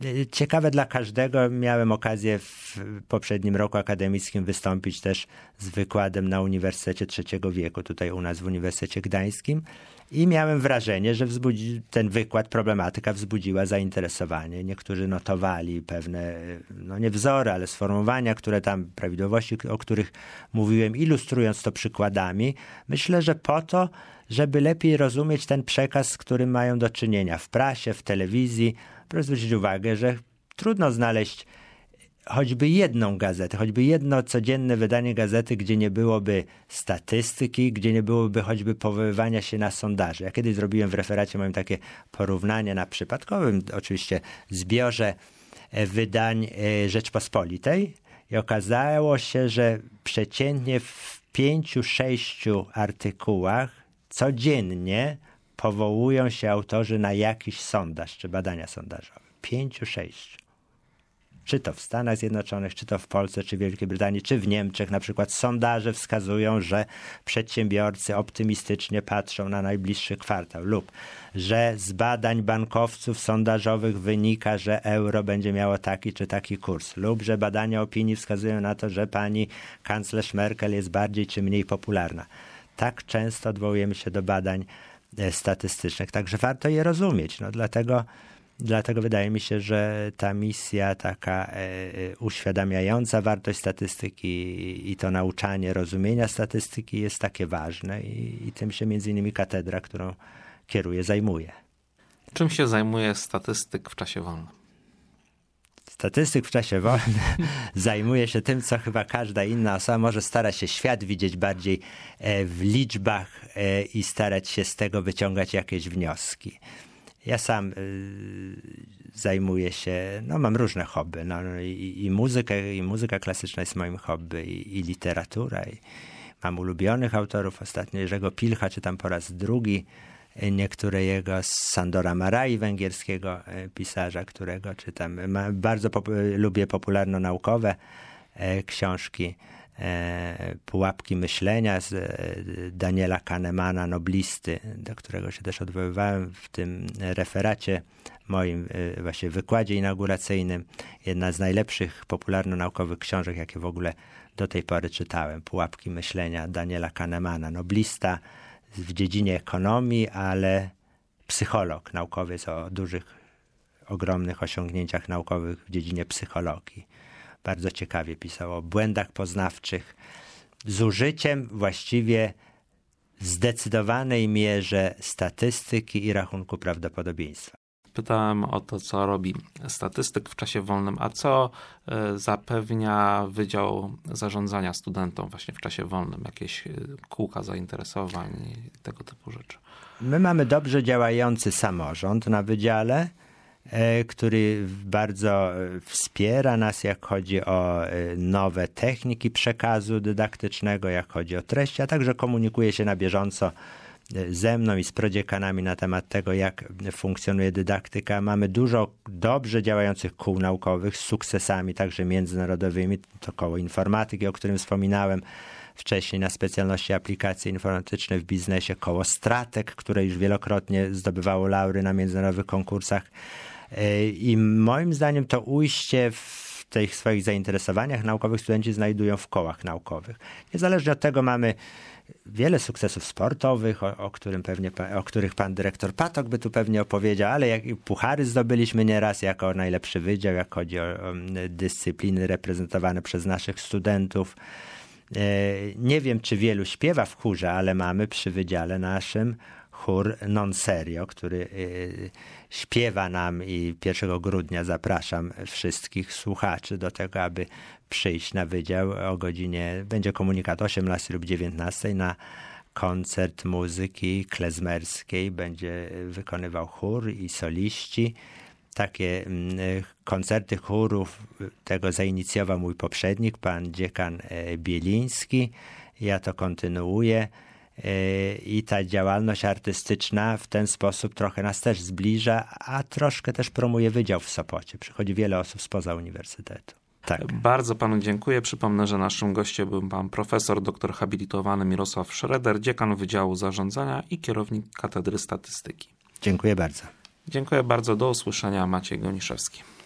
Ciekawe dla każdego. Miałem okazję w poprzednim roku akademickim wystąpić też z wykładem na Uniwersytecie Trzeciego Wieku, tutaj u nas w Uniwersytecie Gdańskim. I miałem wrażenie, że wzbudzi, ten wykład, problematyka wzbudziła zainteresowanie. Niektórzy notowali pewne, no nie wzory, ale sformułowania, które tam, prawidłowości, o których mówiłem, ilustrując to przykładami. Myślę, że po to, żeby lepiej rozumieć ten przekaz, z którym mają do czynienia w prasie, w telewizji. Proszę zwrócić uwagę, że trudno znaleźć choćby jedną gazetę, choćby jedno codzienne wydanie gazety, gdzie nie byłoby statystyki, gdzie nie byłoby choćby powoływania się na sondaże. Ja kiedyś zrobiłem w referacie moim takie porównanie na przypadkowym, oczywiście, zbiorze wydań Rzeczpospolitej i okazało się, że przeciętnie w pięciu, sześciu artykułach codziennie powołują się autorzy na jakiś sondaż czy badania sondażowe. Pięciu, sześciu. Czy to w Stanach Zjednoczonych, czy to w Polsce, czy w Wielkiej Brytanii, czy w Niemczech. Na przykład sondaże wskazują, że przedsiębiorcy optymistycznie patrzą na najbliższy kwartał lub że z badań bankowców sondażowych wynika, że euro będzie miało taki czy taki kurs lub że badania opinii wskazują na to, że pani kanclerz Merkel jest bardziej czy mniej popularna. Tak często odwołujemy się do badań statystycznych, także warto je rozumieć. No, dlatego Dlatego wydaje mi się, że ta misja taka e, uświadamiająca wartość statystyki i, i to nauczanie rozumienia statystyki jest takie ważne i, i tym się między innymi katedra, którą kieruję, zajmuje. Czym się zajmuje statystyk w czasie wolnym? Statystyk w czasie wolnym zajmuje się tym, co chyba każda inna osoba. Może stara się świat widzieć bardziej e, w liczbach e, i starać się z tego wyciągać jakieś wnioski. Ja sam y, zajmuję się, no mam różne hobby, no, i, i muzykę, i muzyka klasyczna jest moim hobby, i, i literatura, i mam ulubionych autorów. Ostatnio Jerzego Pilcha czytam po raz drugi, niektóre jego z Sandora Marai, węgierskiego pisarza, którego czytam. Ma, bardzo pop- lubię popularno-naukowe e, książki. Pułapki myślenia z Daniela Kahnemana, noblisty, do którego się też odwoływałem w tym referacie moim, właśnie wykładzie inauguracyjnym. Jedna z najlepszych popularno-naukowych książek, jakie w ogóle do tej pory czytałem. Pułapki myślenia Daniela Kahnemana, noblista w dziedzinie ekonomii, ale psycholog, naukowiec o dużych, ogromnych osiągnięciach naukowych w dziedzinie psychologii. Bardzo ciekawie pisał o błędach poznawczych z użyciem właściwie w zdecydowanej mierze statystyki i rachunku prawdopodobieństwa. Pytałem o to, co robi statystyk w czasie wolnym, a co zapewnia Wydział Zarządzania studentom właśnie w czasie wolnym? Jakieś kółka zainteresowań i tego typu rzeczy? My mamy dobrze działający samorząd na wydziale, który bardzo wspiera nas, jak chodzi o nowe techniki przekazu dydaktycznego, jak chodzi o treści, a także komunikuje się na bieżąco ze mną i z prodziekanami na temat tego, jak funkcjonuje dydaktyka. Mamy dużo dobrze działających kół naukowych z sukcesami także międzynarodowymi. To koło informatyki, o którym wspominałem wcześniej, na specjalności aplikacje informatyczne w biznesie, koło Stratek, które już wielokrotnie zdobywało laury na międzynarodowych konkursach. I moim zdaniem to ujście w tych swoich zainteresowaniach naukowych studenci znajdują w kołach naukowych. Niezależnie od tego mamy wiele sukcesów sportowych, o, o, którym pewnie, o których pan dyrektor Patok by tu pewnie opowiedział, ale jak, puchary zdobyliśmy nieraz jako najlepszy wydział, jak chodzi o, o dyscypliny reprezentowane przez naszych studentów. Nie wiem, czy wielu śpiewa w chórze, ale mamy przy wydziale naszym chór Non Serio, który śpiewa nam i pierwszego grudnia zapraszam wszystkich słuchaczy do tego, aby przyjść na wydział o godzinie, będzie komunikat osiemnastej lub dziewiętnastej na koncert muzyki klezmerskiej. Będzie wykonywał chór i soliści. Takie koncerty chórów tego zainicjował mój poprzednik, pan dziekan Bieliński. Ja to kontynuuję. I ta działalność artystyczna w ten sposób trochę nas też zbliża, a troszkę też promuje wydział w Sopocie. Przychodzi wiele osób spoza uniwersytetu. Tak. Bardzo panu dziękuję. Przypomnę, że naszym gościem był pan profesor, doktor habilitowany Mirosław Schroeder, dziekan Wydziału Zarządzania i kierownik Katedry Statystyki. Dziękuję bardzo. Dziękuję bardzo. Do usłyszenia. Maciej Goniszewski.